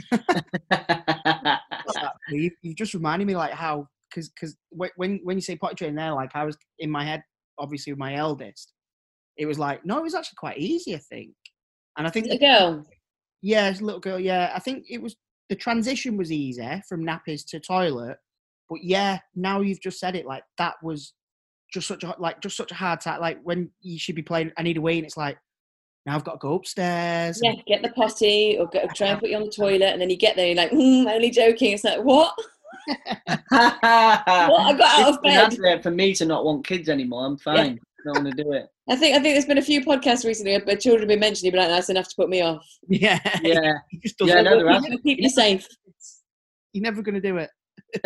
S14: But
S3: you, you've just reminded me like how because because when when you say potty training there, like I was in my head, obviously with my eldest, it was like no, it was actually quite easy, I think, and I think
S14: a girl.
S3: Yeah, it's a little girl. Yeah, I think it was the transition was easier from nappies to toilet, but yeah, now you've just said it, like that was just such a like just such a hard time. Like when you should be playing, I need a wee, and it's like now I've got to go upstairs.
S14: Yeah, get the potty or go, try and put you on the toilet, and then you get there, and you're like, mm, only joking. It's like what?
S10: what?
S14: I got out of bed.
S10: It's an advert for me to not want kids anymore. I'm fine. I don't want to do it.
S14: I think I think there's been a few podcasts recently where children have been mentioned. You'd be like, that's enough to put me off.
S3: Yeah,
S10: Yeah.
S3: He just
S10: Yeah,
S3: doesn't.
S10: no, there has.
S14: We'll keep you safe.
S3: You're never going to do it.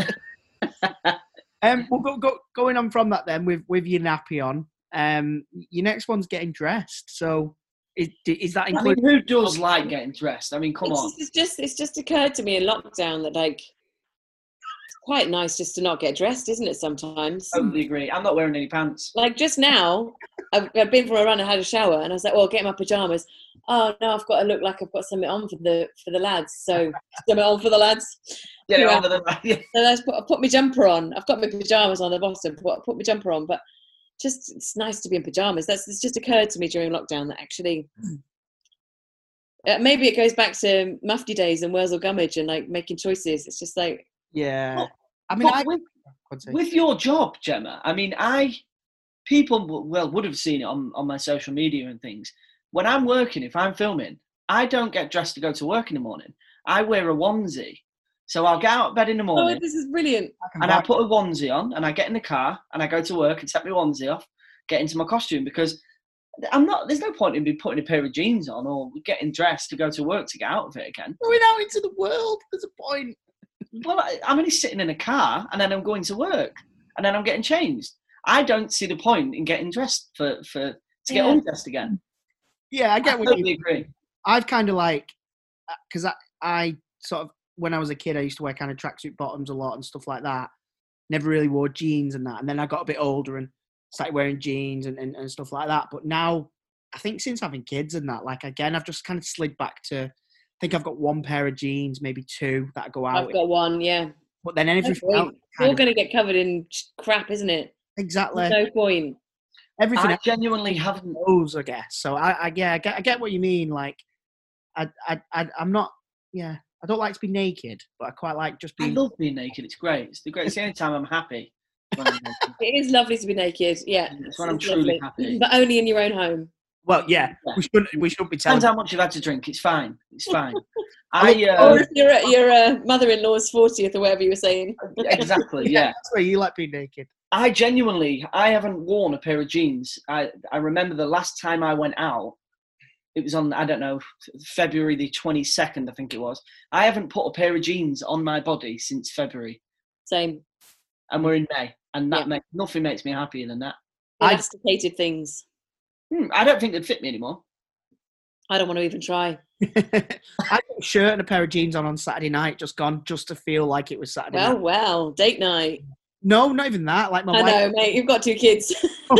S3: um, we'll go, go going on from that then with with your nappy on. Um, your next one's getting dressed. So is is that
S10: I mean,
S3: included?
S10: who does like getting dressed? I mean, come
S14: It's
S10: on.
S14: just, it's just it's just occurred to me in lockdown that like it's quite nice just to not get dressed, isn't it? Sometimes,
S10: Totally agree. I'm not wearing any pants.
S14: like just now, I've, I've been for a run and had a shower, and I was like, "Well, I'll get in my pajamas." Oh no, I've got to look like I've got something on for the for the lads. So something on for the lads.
S10: Get it
S14: Yeah.
S10: over the yeah.
S14: So let's put, put my jumper on. I've got my pajamas on the bottom. Put, put my jumper on, but just it's nice to be in pajamas. That's it's just occurred to me during lockdown that actually uh, maybe it goes back to Mufti days and Wurzel Gummidge and like making choices. It's just like
S3: Yeah,
S10: Well,
S3: I mean,
S10: But
S3: I
S10: with,
S3: I'd say-
S10: with your job, Gemma, I mean, I people w- well would have seen it on, on my social media and things. When I'm working, if I'm filming, I don't get dressed to go to work in the morning. I wear a onesie. So I'll get out of bed in the morning.
S14: Oh, this is brilliant.
S10: I and I put a onesie on, and I get in the car, and I go to work and take my onesie off, get into my costume, because I'm not. There's no point in me putting a pair of jeans on or getting dressed to go to work to get out of it again.
S3: Going out into the world. There's a point.
S10: Well, I, I'm only sitting in a car, and then I'm going to work, and then I'm getting changed. I don't see the point in getting dressed for, for to get
S3: Yeah.
S10: undressed again.
S3: Yeah, I get
S10: I
S3: what
S10: totally
S3: you
S10: agree.
S3: I've kind of like, because I, I sort of, when I was a kid, I used to wear kind of tracksuit bottoms a lot and stuff like that. Never really wore jeans and that. And then I got a bit older and started wearing jeans and, and, and stuff like that. But now, I think since having kids and that, like, again, I've just kind of slid back to, I think I've got one pair of jeans, maybe two that I go out
S14: I've got one, yeah.
S3: But then everything
S14: No
S3: else.
S14: It's all going to get covered in crap, isn't it?
S3: Exactly.
S14: There's no point.
S3: Everything
S10: I
S3: else
S10: genuinely haven't.
S3: knows, I guess. So I, I, yeah, I get, I get what you mean. Like, I, I, I, I'm not, yeah, I don't like to be naked, but I quite like just
S10: I
S3: being.
S10: love being naked. It's great. It's the great. It's the only time I'm happy. When I'm naked.
S14: It is lovely to be naked, yeah.
S10: It's when I'm
S14: It's
S10: truly
S14: lovely.
S10: happy.
S14: But only in your own home.
S3: Well, yeah, we shouldn't, we shouldn't be telling.
S10: Depends how much you've had to drink. It's fine. It's fine. I
S14: Or
S10: uh,
S14: if your, your uh, mother-in-law's fortieth or whatever you were saying.
S10: exactly. Yeah.
S3: That's where you like being naked.
S10: I genuinely, I haven't worn a pair of jeans. I, I remember the last time I went out, it was on, I don't know, February the twenty-second, I think it was. I haven't put a pair of jeans on my body since February.
S14: Same.
S10: And we're in May. And that
S14: Yeah.
S10: makes, nothing makes me happier than that.
S14: Elasticated things.
S10: Hmm, I don't think they'd fit me anymore.
S14: I don't want to even try.
S3: I got a shirt and a pair of jeans on on Saturday night, just gone, just to feel like it was Saturday
S14: Well,
S3: night.
S14: well, date night.
S3: No, not even that. Like my
S14: I
S3: wife,
S14: know, mate. You've got two kids.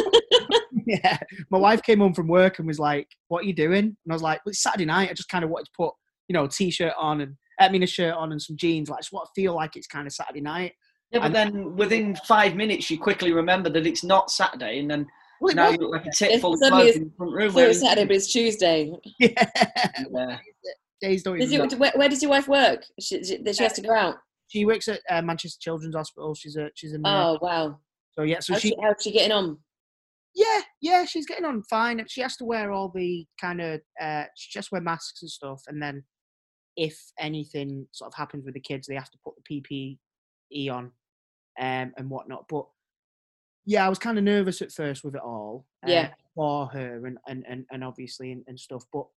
S3: yeah, my wife came home from work and was like, "What are you doing?" And I was like, "Well, it's Saturday night. I just kind of wanted to put, you know, a t-shirt on and I mean a shirt on and some jeans. Like, I just want to feel like it's kind of Saturday night."
S10: Yeah, but
S3: And-
S10: then within five minutes, you quickly remember that it's not Saturday, and then
S3: Well, it
S10: now
S3: was-
S10: you look like a tit
S14: It's
S10: full of
S14: suddenly
S10: clothes
S14: it's-
S10: in the front
S14: I
S10: room.
S14: thought it was
S10: wearing-
S14: Saturday, but it's Tuesday.
S3: Yeah.
S10: Yeah.
S3: Days don't
S14: Does
S3: even
S14: you, where, where does your wife work? She, she, does she has to go out?
S3: She works at uh, Manchester Children's Hospital. She's a she's a nurse.
S14: Oh, wow.
S3: So yeah, so
S14: How's
S3: she
S14: she, how's she getting on?
S3: yeah yeah she's getting on fine. She has to wear all the kind of uh, she has to wear masks and stuff, and then if anything sort of happens with the kids, they have to put the P P E on um, and whatnot. But yeah, I was kind of nervous at first with it all. Uh,
S14: Yeah.
S3: For her and and and, and obviously and, and stuff, but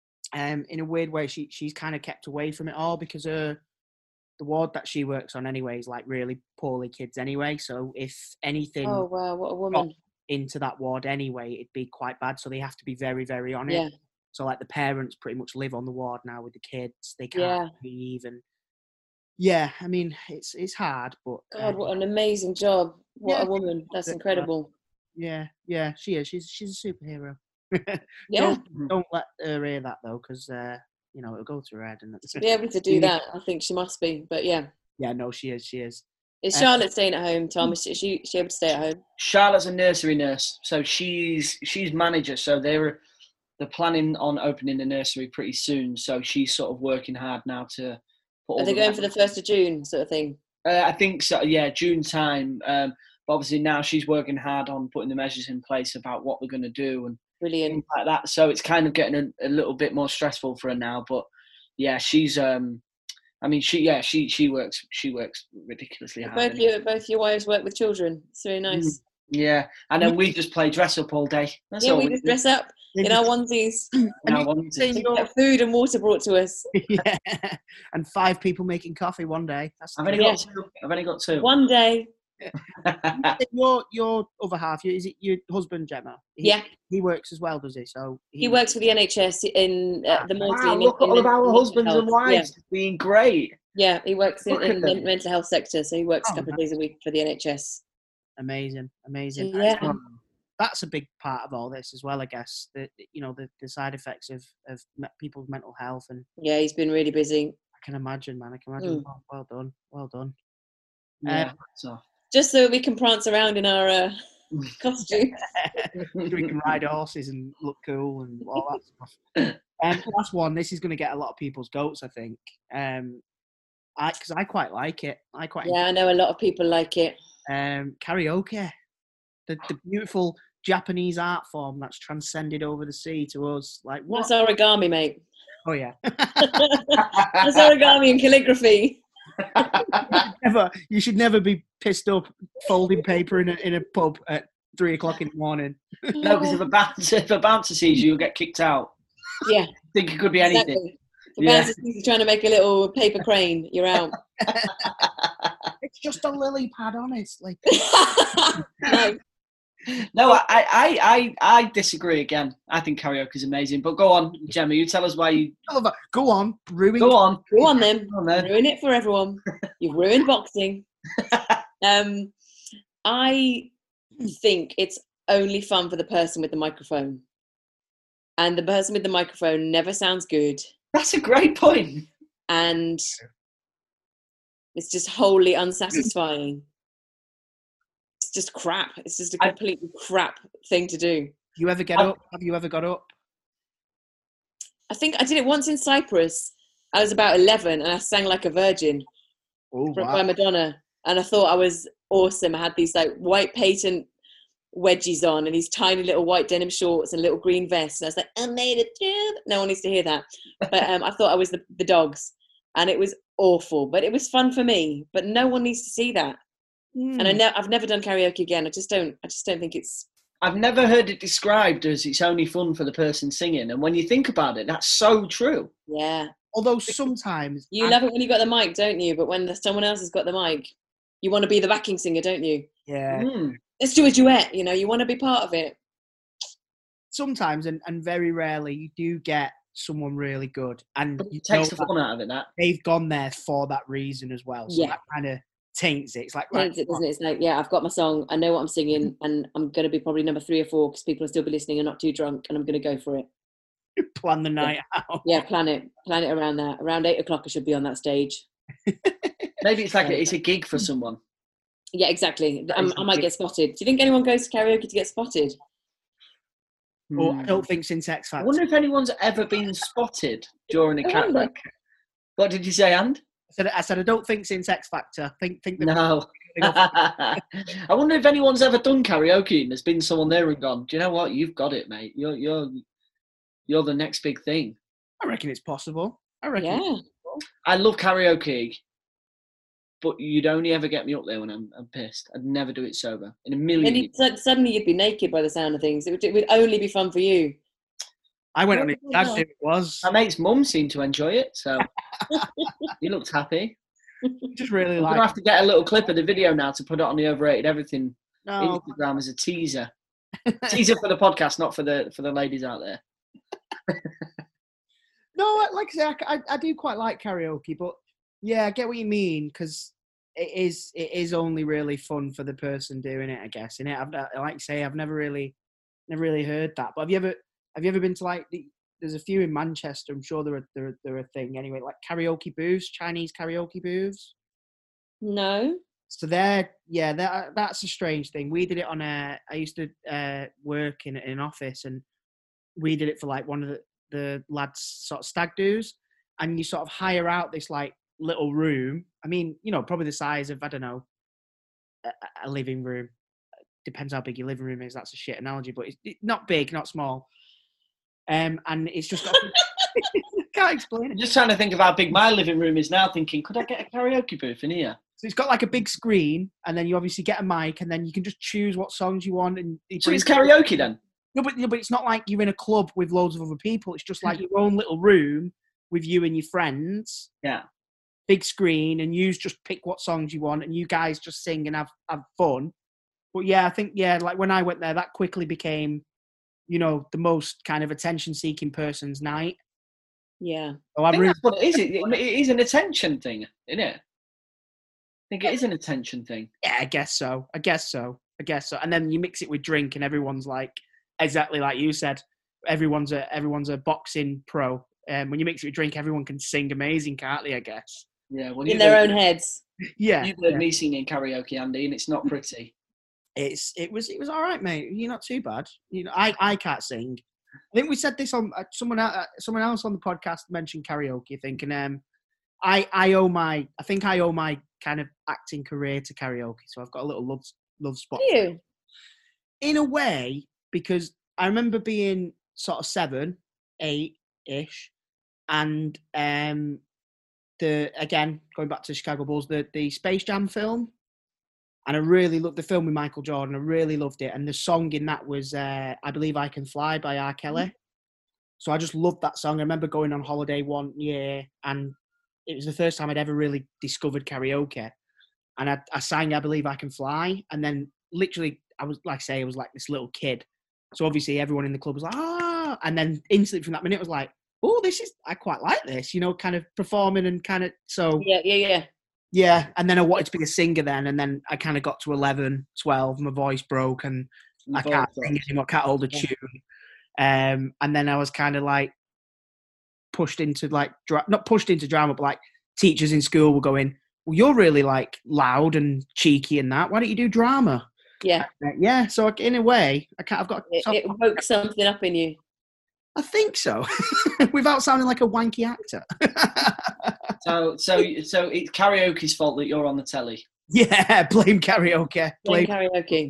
S3: um, in a weird way, she she's kind of kept away from it all because her the ward that she works on anyway is like really poorly kids anyway. So if anything
S14: Oh, wow. What a
S3: got
S14: woman.
S3: into that ward anyway, it'd be quite bad. So they have to be very, very on it.
S14: Yeah.
S3: So like the parents pretty much live on the ward now with the kids. They can't
S14: Yeah.
S3: leave, and yeah, I mean it's it's hard, but
S14: God,
S3: um,
S14: what an amazing job. What
S3: yeah,
S14: a woman. That's
S3: uh,
S14: incredible.
S3: yeah, yeah, she is. She's she's a superhero.
S14: Yeah.
S3: Don't, don't let her hear that though, because uh, you know it'll go through her head. And
S14: To be able to do that, I think she must be. But yeah.
S3: Yeah, no, she is. She is.
S14: Is
S3: Uh,
S14: Charlotte staying at home, Tom? Is she, is she, she able to stay at home?
S10: Charlotte's a nursery nurse, so she's she's manager. So they're they're planning on opening the nursery pretty soon. So she's sort of working hard now to. Put all
S14: Are they
S10: the
S14: going
S10: right-
S14: for the first of June sort of thing?
S10: Uh, I think so. Yeah, June time. Um, but obviously now she's working hard on putting the measures in place about what we're going to do and
S14: Brilliant.
S10: things like that. So it's kind of getting a, a little bit more stressful for her now. But yeah, she's. Um, I mean, she. Yeah, she. She works. She works ridiculously hard.
S14: Both your both your wives work with children. It's really nice.
S10: Yeah, and then we just play dress up all day. That's
S14: Yeah,
S10: all
S14: we
S10: we
S14: just
S10: do.
S14: dress up
S3: They
S14: in our
S3: just-
S14: onesies.
S10: In
S3: And
S10: our
S3: you
S10: onesies.
S3: say
S14: We
S3: you're-
S14: get food and water brought to us.
S3: yeah, and five people making coffee one day. That's
S10: I've only
S14: Yeah.
S10: got two. I've only got two.
S14: One day.
S3: your your other half. you- Is it your husband, Gemma? He,
S14: Yeah.
S3: he works as well, does he? So
S14: He works for the N H S in uh, the Maudsley.
S10: Wow,
S14: in-
S10: look at
S14: in
S10: all of
S14: mental
S10: our husbands and
S14: health.
S10: wives being great.
S14: Yeah, yeah, he works in,
S10: Look at
S14: in the
S10: them.
S14: mental health sector, so he works
S3: Oh,
S14: a couple of
S3: nice.
S14: days a week for the N H S.
S3: Amazing, amazing.
S14: Yeah.
S3: That's, that's a big part of all this as well, I guess. The you know the, the side effects of of me- people's mental health, and
S14: Yeah, he's been really busy.
S3: I can imagine, man. I can imagine.
S14: Mm.
S3: Well, well done, well done.
S10: Yeah.
S3: Um,
S10: so
S14: Just so we can prance around in our uh, costume.
S3: we can ride horses and look cool and all that stuff. Um, last one. This is going to get a lot of people's goats, I think. Um, I because I quite like it. I quite
S14: Yeah, I know a lot of people like it.
S3: um, karaoke, the the beautiful Japanese art form that's transcended over the sea to us. Like what?
S14: That's origami, mate.
S3: Oh yeah,
S14: That's origami and calligraphy.
S3: never, you should never be pissed up folding paper in a in a pub at three o'clock in the morning.
S10: No, because if a bouncer if a bouncer sees you, you'll get kicked out.
S14: Yeah,
S10: I think it could be anything.
S14: exactly. If a
S10: Yeah.
S14: bouncer sees you trying to make a little paper crane, you're out.
S3: It's just a lily pad, honestly.
S14: No.
S10: No, I, I, I, I disagree again. I think karaoke is amazing. But go on, Gemma. You tell us why you.
S3: Go on, ruin.
S10: Go on.
S14: Go on then.
S10: Go on, then.
S14: Ruin it for everyone. You've ruined boxing. um, I think it's only fun for the person with the microphone. And the person with the microphone never sounds good.
S10: That's a great point.
S14: And it's just wholly unsatisfying. It's just crap. It's just a completely crap thing to do.
S3: You ever get up? Have you ever got up?
S14: I think I did it once in Cyprus. I was about eleven and I sang like a virgin
S3: oh,
S14: from,
S3: wow.
S14: by Madonna. And I thought I was awesome. I had these like white patent wedgies on and these tiny little white denim shorts and little green vests. And I was like, I made it through. No one needs to hear that. But um, I thought I was the, the dogs. And it was awful. But it was fun for me. But no one needs to see that.
S3: Mm.
S14: And I ne- I've never done karaoke again. I just don't. I just don't think it's.
S10: I've never heard it described as it's only fun for the person singing. And when you think about it, that's so true.
S14: Yeah.
S3: Although sometimes
S14: You
S3: I,
S14: love it when you got the mic, don't you? But when someone else has got the mic, you want to be the backing singer, don't you?
S3: Yeah.
S10: Mm.
S14: Let's do a duet. You know, you want to be part of it.
S3: Sometimes and, and very rarely you do get someone really good, and
S10: But
S3: you
S10: it takes
S3: know
S10: the fun out of it. That
S3: they've gone there for that reason as well. So
S14: Yeah.
S3: that kind of taints it. It's like
S14: Taints it, doesn't it? It's like, yeah, I've got my song. I know what I'm singing, and I'm going to be probably number three or four because people will still be listening and not too drunk, and I'm going to go for it.
S3: plan the night out.
S14: Yeah, plan it. Plan it around that. Around eight o'clock, I should be on that stage.
S10: maybe it's like a, it's a gig for someone.
S14: Yeah, exactly. I'm, I might get spotted. Do you think anyone goes to karaoke to get spotted?
S3: Or
S10: Hmm.
S3: I don't think since X
S10: I
S3: Factor.
S10: wonder if anyone's ever been spotted during a
S14: I
S10: cat.
S14: wonder.
S10: Like, what did you say, And?
S3: I said, I said I don't think since X Factor. Think think they've-
S10: No.
S3: they go for-
S10: I wonder if anyone's ever done karaoke and there's been someone there and gone, do you know what? You've got it, mate. You're you're you're the next big thing.
S3: I reckon it's possible. I reckon.
S14: Yeah.
S3: it's possible.
S10: I love karaoke, but you'd only ever get me up there when I'm, I'm pissed. I'd never do it sober in a million
S14: Then
S10: years.
S14: you'd, suddenly you'd be naked by the sound of things. It would, it would only be fun for you.
S3: I went on it. That's who it was.
S10: My mate's mum seemed to enjoy it, so he looked happy.
S3: Just really
S10: I'm
S3: like.
S10: gonna have to get a little clip of the video now to put it on the Overrated Everything
S3: No,
S10: Instagram as a teaser. Teaser for the podcast, not for the for the ladies out there.
S3: no. Like I say, I, I, I do quite like karaoke, but yeah, I get what you mean because it is it is only really fun for the person doing it. I guess. In it, I've like I say, I've never really never really heard that. But have you ever have you ever been to like the? There's a few in Manchester. I'm sure they're a, they're, they're a thing anyway. Like karaoke booths, Chinese karaoke booths.
S14: No.
S3: So they're yeah, that that's a strange thing. We did it on a. I used to uh, work in, in an office, and we did it for like one of the, the lads' sort of stag do's, and you sort of hire out this like little room. I mean, you know, probably the size of I don't know, a, a living room. Depends how big your living room is. That's a shit analogy, but it's it, not big, not small. Um, and it's just can't explain it.
S10: I'm just trying to think of how big my living room is now. Thinking, could I get a karaoke booth in here?
S3: So it's got like a big screen, and then you obviously get a mic, and then you can just choose what songs you want. And
S10: So it's karaoke then?
S3: No, but no, but it's not like you're in a club with loads of other people. It's just like your own little room with you and your friends.
S10: Yeah.
S3: Big screen, and you just pick what songs you want, and you guys just sing and have have fun. But yeah, I think yeah, like when I went there, that quickly became, you know, the most kind of attention-seeking person's night.
S14: Yeah.
S3: So
S10: I
S3: I
S10: think
S3: really,
S10: that's what it is. It, it is an attention thing, isn't it? I think it is an attention thing.
S3: yeah, I guess so. I guess so. I guess so. And then you mix it with drink, and everyone's like exactly like you said. Everyone's a everyone's a boxing pro. Um, when you mix it with drink, everyone can sing amazing, can't they? I guess.
S10: Yeah, well,
S14: In their own heads.
S3: Yeah.
S10: You've heard
S3: yeah.
S10: me singing karaoke, Andy, and it's not pretty.
S3: It's it was it was all right, mate. You're not too bad. You know, I, I can't sing. I think we said this on uh, someone else, uh, someone else on the podcast mentioned karaoke. I think, and um, I I owe my I think I owe my kind of acting career to karaoke. So I've got a little love love spot.
S14: Do you?
S3: In a way, because I remember being sort of seven, eight ish, and um, the again going back to the Chicago Bulls, the the Space Jam film, and I really loved the film with Michael Jordan. I really loved it, and the song in that was uh, "I Believe I Can Fly" by R. Kelly. So I just loved that song. I remember going on holiday one year, and it was the first time I'd ever really discovered karaoke, and I, I sang "I Believe I Can Fly," and then literally I was like I say I was like this little kid. So obviously everyone in the club was like, ah, and then instantly from that minute it was like, oh, this is, I quite like this, you know, kind of performing and kind of, so.
S14: Yeah, yeah, yeah.
S3: Yeah, and then I wanted to be a singer then, and then I kind of got to eleven, twelve, my voice broke, and I can't sing anymore, can't hold a tune. Um, and then I was kind of like pushed into like, dra- not pushed into drama, but like teachers in school were going, well, you're really like loud and cheeky and that, why don't you do drama?
S14: Yeah.
S3: Uh, yeah, so in a way, I can't, I've got...
S14: It, it woke something up in you.
S3: I think so, without sounding like a wanky actor.
S10: so, so, so it's karaoke's fault that you're on the telly.
S3: Yeah, blame karaoke.
S14: Blame, blame karaoke.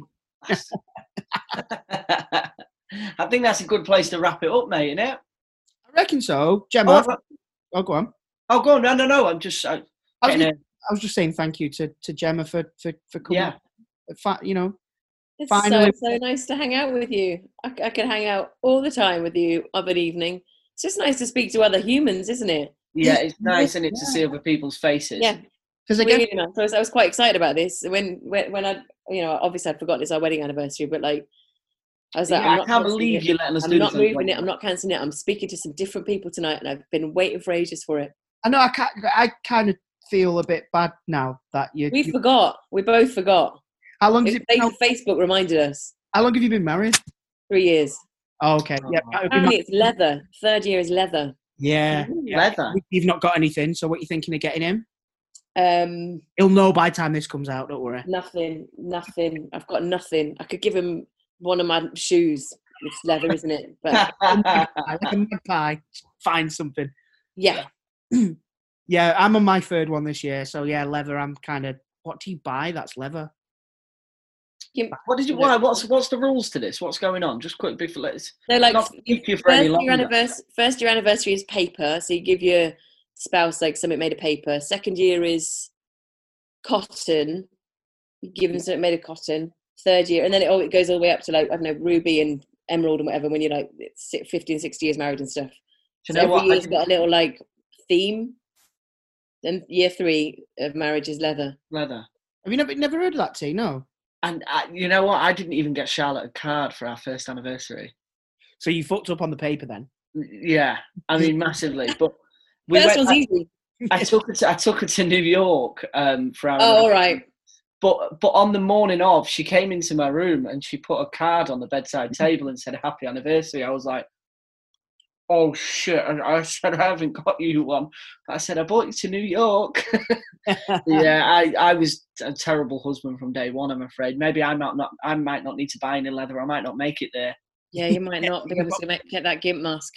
S10: I think that's a good place to wrap it up, mate, isn't it?
S3: I reckon so. Gemma,
S10: oh,
S3: oh go on.
S10: Oh, go on. No, no, no. I'm just. I,
S3: I, was, just, I was just saying thank you to, to Gemma for for for coming.
S10: Yeah.
S3: You know.
S14: It's
S3: finally.
S14: so so nice to hang out with you. I, I can hang out all the time with you of an evening. It's just nice to speak to other humans, isn't it?
S10: Yeah, it's nice, isn't it, yeah. to see other people's faces.
S14: Yeah.
S3: Because
S14: again, really nice. I was, I was quite excited about this when when when I you know obviously I'd forgotten it's our wedding anniversary, but like. I was like,
S10: yeah,
S14: I'm not
S10: I can't believe
S14: it.
S10: you're letting us
S14: I'm
S10: do
S14: not
S10: this.
S14: moving
S10: like
S14: it. I'm not cancelling it. I'm speaking to some different people tonight, and I've been waiting for ages for it.
S3: I know. I can't, I kind of feel a bit bad now that you.
S14: We
S3: you,
S14: forgot. We both forgot.
S3: How long has it
S14: been?
S3: How,
S14: Facebook reminded us.
S3: How long have you been married?
S14: Three years.
S3: Oh, okay. Yeah.
S14: Apparently it's leather. Third year is leather.
S3: Yeah.
S10: yeah. Leather.
S3: You've not got anything. So what are you thinking of getting him?
S14: Um.
S3: He'll know by the time this comes out. Don't worry.
S14: Nothing. Nothing. I've got nothing. I could give him one of my shoes. It's leather, isn't it? But
S3: like a magpie, find something.
S14: Yeah.
S3: Yeah, I'm on my third one this year, so yeah, leather. I'm kind of. What do you buy? That's leather.
S14: You,
S10: what did you? Why? What's what's the rules to this? What's going on? Just quick before let's.
S14: So like,
S10: not keep you for
S14: first
S10: any
S14: year
S10: longer.
S14: anniversary. First year anniversary is paper, so you give your spouse like something made of paper. Second year is cotton. You give them something made of cotton. Third year, and then it oh it goes all the way up to like I don't know ruby and emerald and whatever when you're like fifteen, sixty years married and stuff.
S10: Do you
S14: so
S10: know
S14: every
S10: what?
S14: year's got a little like theme. Then year three of marriage is leather.
S10: Leather.
S3: Have you never never heard of that, T? No.
S10: And I, you know what? I didn't even get Charlotte a card for our first anniversary.
S3: So you fucked up on the paper then?
S10: Yeah, I mean massively. But
S14: we first went, one's
S10: I,
S14: easy.
S10: I took her to I took her to New York um, for our.
S14: Oh, all right.
S10: But but on the morning of, she came into my room and she put a card on the bedside table and said "Happy Anniversary." I was like, "Oh shit!" And I said, "I haven't got you one." I said, "I brought you to New York." Yeah, I, I was a terrible husband from day one. I'm afraid. Maybe I might not. I might not need to buy any leather. I might not make it there.
S14: Yeah, you might not be able to make, get that gimp mask.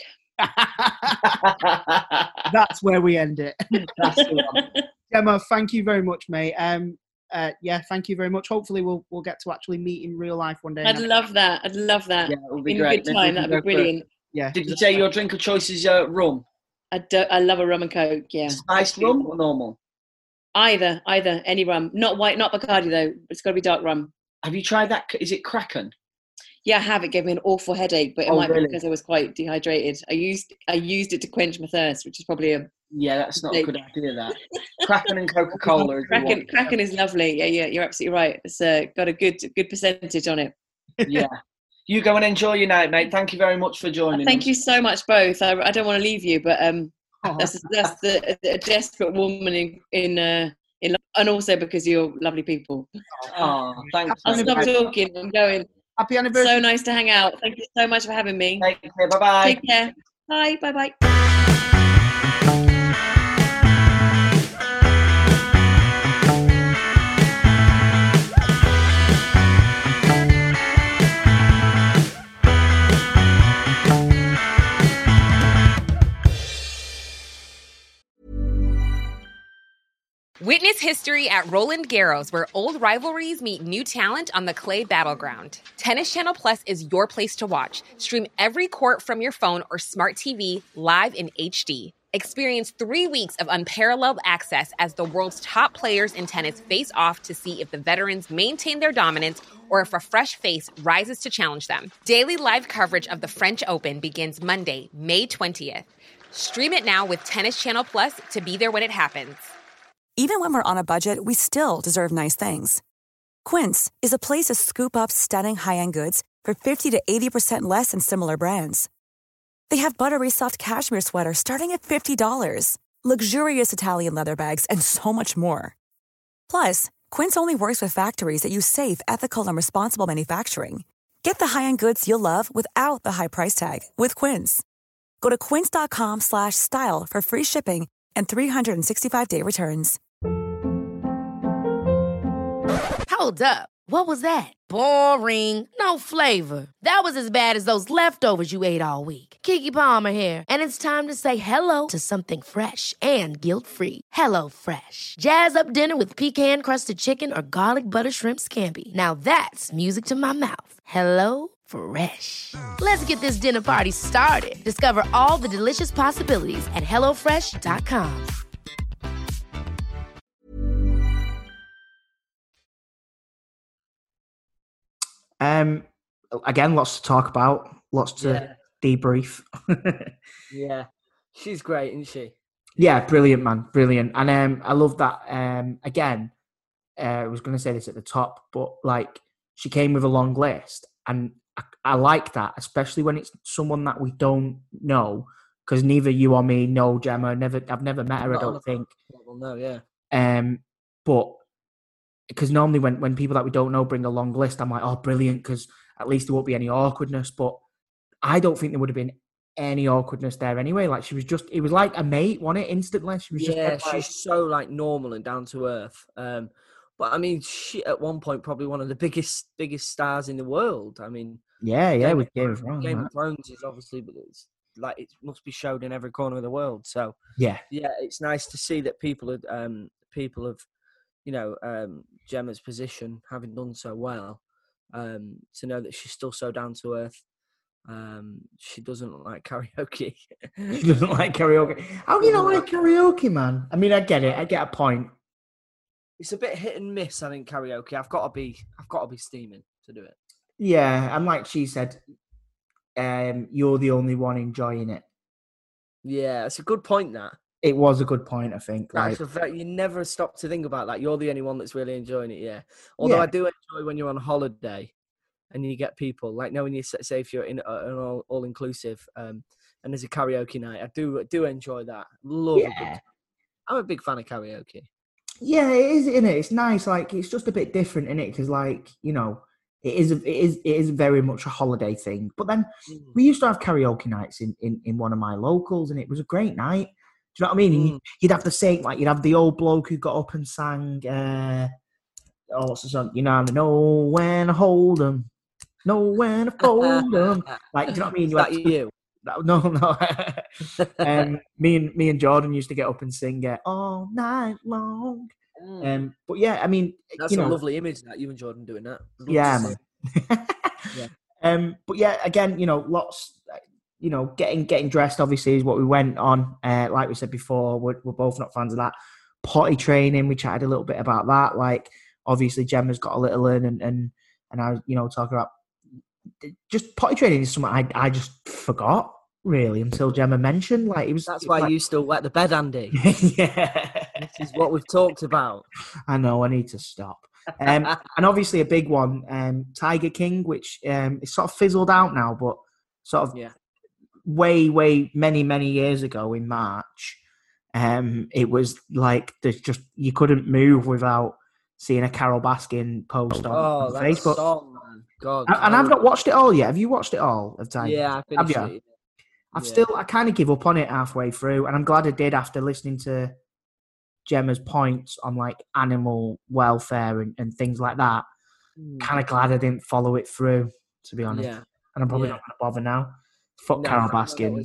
S3: That's where we end it.
S10: That's the one.
S3: Gemma, thank you very much, mate. Um. Uh, yeah, thank you very much. Hopefully, we'll we'll get to actually meet in real life one day.
S14: I'd love that. I'd love that.
S10: Yeah, it would be
S14: in
S10: great.
S14: a good time. That'd be brilliant.
S10: For,
S3: yeah.
S10: Did you say your drink of choice is uh, rum?
S14: I do, I love a rum and coke. Yeah.
S10: Spiced rum or normal?
S14: Either, either, any rum. Not white, not Bacardi though. It's got to be dark rum.
S10: Have you tried that? Is it Kraken?
S14: Yeah, I have. It gave me an awful headache, but it
S10: oh,
S14: might
S10: really?
S14: be because I was quite dehydrated. I used I used it to quench my thirst, which is probably a
S10: yeah. That's not mistake. A good idea. That Kraken and Coca Cola.
S14: Kraken, Kraken is lovely. Yeah, yeah, you're absolutely right. It's uh, got a good good percentage on it.
S10: Yeah. You go and enjoy your night, mate. Thank you very much for joining.
S14: Thank
S10: us.
S14: you so much, both. I, I don't want to leave you, but um, oh. that's that's the a desperate woman in in uh, in, and also because you're lovely people.
S10: Oh, thanks.
S14: I'll stop talking. I'm going.
S3: Happy anniversary.
S14: So nice to hang out. Thank you so much for having me.
S10: Take care. Bye bye.
S14: Take care. Bye. Bye bye.
S15: Witness history at Roland Garros, where old rivalries meet new talent on the clay battleground. Tennis Channel Plus is your place to watch. Stream every court from your phone or smart T V live in H D. Experience three weeks of unparalleled access as the world's top players in tennis face off to see if the veterans maintain their dominance or if a fresh face rises to challenge them. Daily live coverage of the French Open begins Monday, May twentieth. Stream it now with Tennis Channel Plus to be there when it happens.
S16: Even when we're on a budget, we still deserve nice things. Quince is a place to scoop up stunning high-end goods for fifty to eighty percent less than similar brands. They have buttery soft cashmere sweaters starting at fifty dollars, luxurious Italian leather bags, and so much more. Plus, Quince only works with factories that use safe, ethical, and responsible manufacturing. Get the high-end goods you'll love without the high price tag with Quince. Go to quince.com slash style for free shipping and three sixty-five day returns.
S2: Hold up. What was that? Boring. No flavor. That was as bad as those leftovers you ate all week. Keke Palmer here, and it's time to say hello to something fresh and guilt-free. Hello Fresh. Jazz up dinner with pecan-crusted chicken or garlic butter shrimp scampi. Now that's music to my mouth. Hello Fresh. Let's get this dinner party started. Discover all the delicious possibilities at hello fresh dot com.
S3: Um, again, lots to talk about, lots to yeah. debrief.
S4: Yeah, she's great, isn't she?
S3: Yeah, brilliant, man, brilliant. And um, I love that. Um, again, uh, I was going to say this at the top, but like she came with a long list, and I, I like that, especially when it's someone that we don't know, because neither you or me know Gemma. Never, I've never met her. I don't think.
S4: Well, no, yeah.
S3: Um, but. Because normally when, when people that we don't know bring a long list, I'm like, oh, brilliant, because at least there won't be any awkwardness. But I don't think there would have been any awkwardness there anyway. Like, she was just, it was like a mate, wasn't it, instantly? She was just
S4: yeah,
S3: like,
S4: she's so, like, normal and down to earth. Um, but, I mean, she, at one point, probably one of the biggest biggest stars in the world. I mean...
S3: Yeah, yeah, with Game of Thrones.
S4: Game of Thrones is obviously, but it's like, it must be showed in every corner of the world. So,
S3: yeah,
S4: yeah, it's nice to see that people have, um, people have, you know, um, Gemma's position, having done so well, um, to know that she's still so down to earth. Um, she doesn't like karaoke.
S3: She doesn't like karaoke. How do you not like karaoke, man? I mean, I get it. I get a point.
S4: It's a bit hit and miss, I think, karaoke. I've got to be, I've got to be steaming to do it.
S3: Yeah, and like she said, um, you're the only one enjoying it.
S4: Yeah, it's a good point, that.
S3: It was a good point, I think.
S4: That's
S3: like,
S4: a very, you never stop to think about that. You're the only one that's really enjoying it, yeah. Although yeah. I do enjoy when you're on holiday and you get people, like, knowing you say if you're in uh, an all, all-inclusive um, and there's a karaoke night, I do do enjoy that. Love
S3: yeah.
S4: it. I'm a big fan of karaoke.
S3: Yeah, it is, isn't it? It's nice. Like, it's just a bit different, isn't it? Because, like, you know, it is, it is, it is very much a holiday thing. But then mm. we used to have karaoke nights in, in, in one of my locals, and it was a great night. Do you know what I mean? Mm. You'd have the same, like, you'd have the old bloke who got up and sang, uh, oh, what's the song? You know, I know when to hold 'em, know when to fold 'em. Like, do you know what I mean? You
S4: Is that to, you?
S3: No, no. um, me and me and Jordan used to get up and sing it all night long. Mm. Um, but yeah, I mean,
S4: that's
S3: you
S4: a
S3: know,
S4: lovely image, that you and Jordan doing that.
S3: Yeah, man. yeah. Um, but yeah, again, you know, lots. You know, getting getting dressed obviously is what we went on. Uh, like we said before, we're, we're both not fans of that. Potty training, we chatted a little bit about that. Like, obviously, Gemma's got a little in, and and and I was, you know, talking about just potty training is something I I just forgot really until Gemma mentioned. Like, it was.
S4: That's
S3: it
S4: why
S3: like,
S4: you still wet the bed, Andy.
S3: Yeah,
S4: this is what we've talked about.
S3: I know. I need to stop. Um, and obviously a big one, um, Tiger King, which um, is sort of fizzled out now, but sort of.
S4: Yeah.
S3: Way, way, many, many years ago in March, um, it was like there's just you couldn't move without seeing a Carol Baskin post on,
S4: oh,
S3: on
S4: that
S3: Facebook.
S4: Song, man. God,
S3: and, and I've not watched it all yet. Have you watched it all of time?
S4: Yeah, I finished
S3: Have you?
S4: it.
S3: I've
S4: yeah.
S3: still, I kind of give up on it halfway through, and I'm glad I did after listening to Gemma's points on like animal welfare and, and things like that. Mm. Kind of glad I didn't follow it through, to be honest.
S4: Yeah.
S3: And I'm probably
S4: yeah.
S3: not going to bother now. Fuck
S4: no,
S3: Carol Baskin.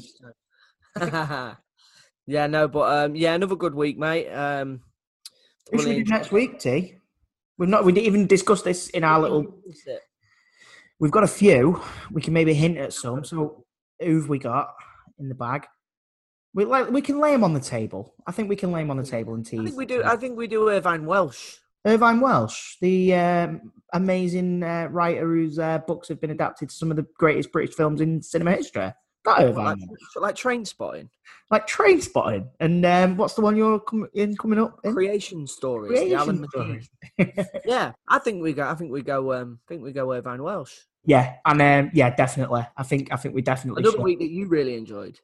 S4: Yeah, no, but um, yeah, another good week, mate. Um,
S3: Who should we do next week, T? We've not. We didn't even discuss this in our little. We've got a few. We can maybe hint at some. So, who've we got in the bag? We like we can lay him on the table. I think we can lay him on the table and tease.
S4: I think we do. I think we do Irvine Welsh.
S3: Irvine Welsh, the um, amazing uh, writer whose uh, books have been adapted to some of the greatest British films in cinema history. That Irvine
S4: like,
S3: Welsh.
S4: like Train Spotting.
S3: Like Train Spotting. And um, what's the one you're com- in coming up? In?
S4: Creation Stories.
S3: Creation
S4: the Alan
S3: Stories.
S4: McKee. Yeah, I think we go. I think we go. Um, I think we go Irvine Welsh.
S3: Yeah, and um, yeah, definitely. I think I think we definitely.
S4: Another
S3: should.
S4: week that you really enjoyed.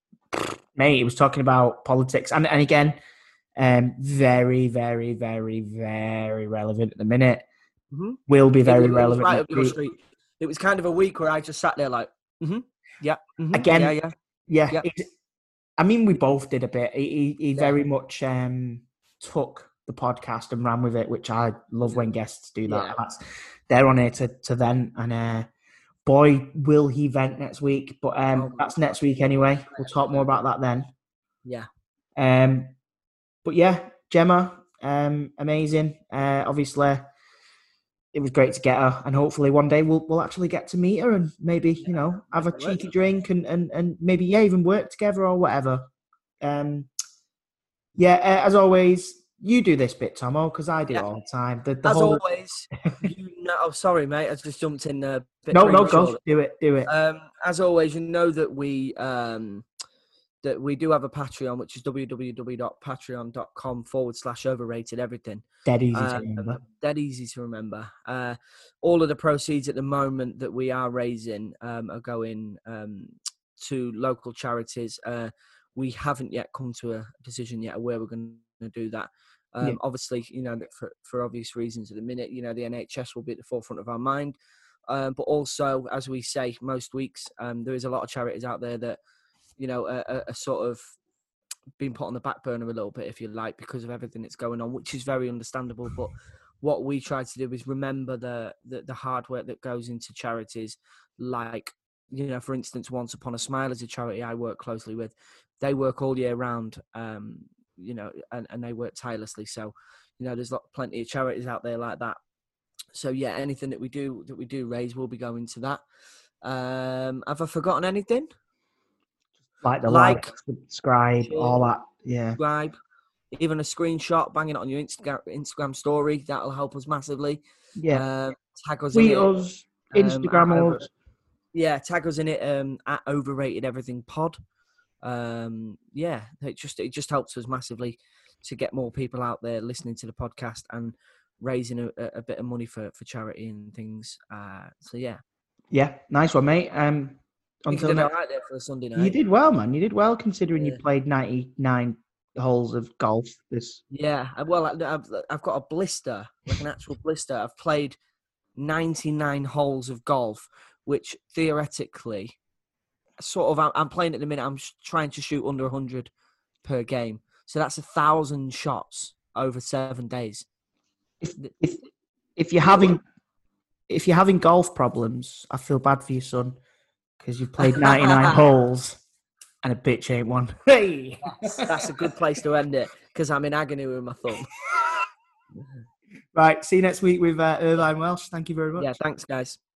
S3: Mate, he was talking about politics, and and again, um, very, very, very, very relevant at the minute.
S4: Mm-hmm.
S3: Will be very
S4: it was,
S3: relevant.
S4: It was, right up your street. It was kind of a week where I just sat there like, mm-hmm, yeah, mm-hmm,
S3: again,
S4: yeah, yeah,
S3: yeah. yeah. I mean, we both did a bit. He, he, he
S4: yeah.
S3: very much um, took the podcast and ran with it, which I love when guests do that.
S4: Yeah.
S3: That's they're on here to to vent, and uh, boy, will he vent next week. But um, oh, that's next week anyway. We'll talk more about that then.
S4: Yeah.
S3: Um, but yeah, Gemma, um, amazing. Uh, obviously, it was great to get her, and hopefully one day we'll we'll actually get to meet her and maybe you know have a cheeky drink and and and maybe yeah even work together or whatever. Um, yeah, uh, as always. You do this bit, Tomo, because I do yeah. it all the time. The, the
S4: As
S3: whole...
S4: always, you know, oh, sorry, mate. I just jumped in a bit.
S3: No, no, go. Do it, do it.
S4: Um, as always, you know that we um, that we do have a Patreon, which is www.patreon.com forward slash overrated everything.
S3: Dead easy
S4: um,
S3: to remember.
S4: Dead easy to remember. Uh, all of the proceeds at the moment that we are raising um, are going um, to local charities. Uh, we haven't yet come to a decision yet of where we're going to do that. Um, yeah. Obviously, you know, for, for obvious reasons at the minute, you know, the N H S will be at the forefront of our mind. Um, but also, as we say most weeks, um, there is a lot of charities out there that, you know, are, are, are sort of being put on the back burner a little bit, if you like, because of everything that's going on, which is very understandable. But what we try to do is remember the, the, the hard work that goes into charities like, you know, for instance, Once Upon a Smile is a charity I work closely with. They work all year round, um, you know, and, and they work tirelessly. So, you know, there's lot, plenty of charities out there like that. So, yeah, anything that we do that we do raise will be going to that. Um, have I forgotten anything?
S3: Like the
S4: like,
S3: like subscribe, sure. all that. Yeah.
S4: Subscribe. Even a screenshot, bang it on your Instagram Instagram story. That'll help us massively.
S3: Yeah.
S4: Um, tag us
S3: Tweet
S4: in
S3: us,
S4: it.
S3: Instagram
S4: um,
S3: us.
S4: Yeah, tag us in it um, at Overrated Everything Pod. Um, yeah, it just it just helps us massively to get more people out there listening to the podcast and raising a, a bit of money for, for charity and things. Uh, so yeah,
S3: yeah, nice one, mate. Um,
S4: until you did all right there for a Sunday night.
S3: You did well, man. You did well considering
S4: yeah.
S3: you played ninety-nine holes of golf. This
S4: yeah, well, I've I've got a blister, like an actual blister. I've played ninety-nine holes of golf, which theoretically. Sort of, I'm playing at the minute. I'm trying to shoot under one hundred per game, so that's a thousand shots over seven days.
S3: If if if you're having if you're having golf problems, I feel bad for you, son, because you've played ninety-nine holes and a bitch ain't one. Hey,
S4: that's, that's a good place to end it because I'm in agony with my thumb.
S3: Right, see you next week with uh, Irvine Welsh. Thank you very much.
S4: Yeah, thanks, guys.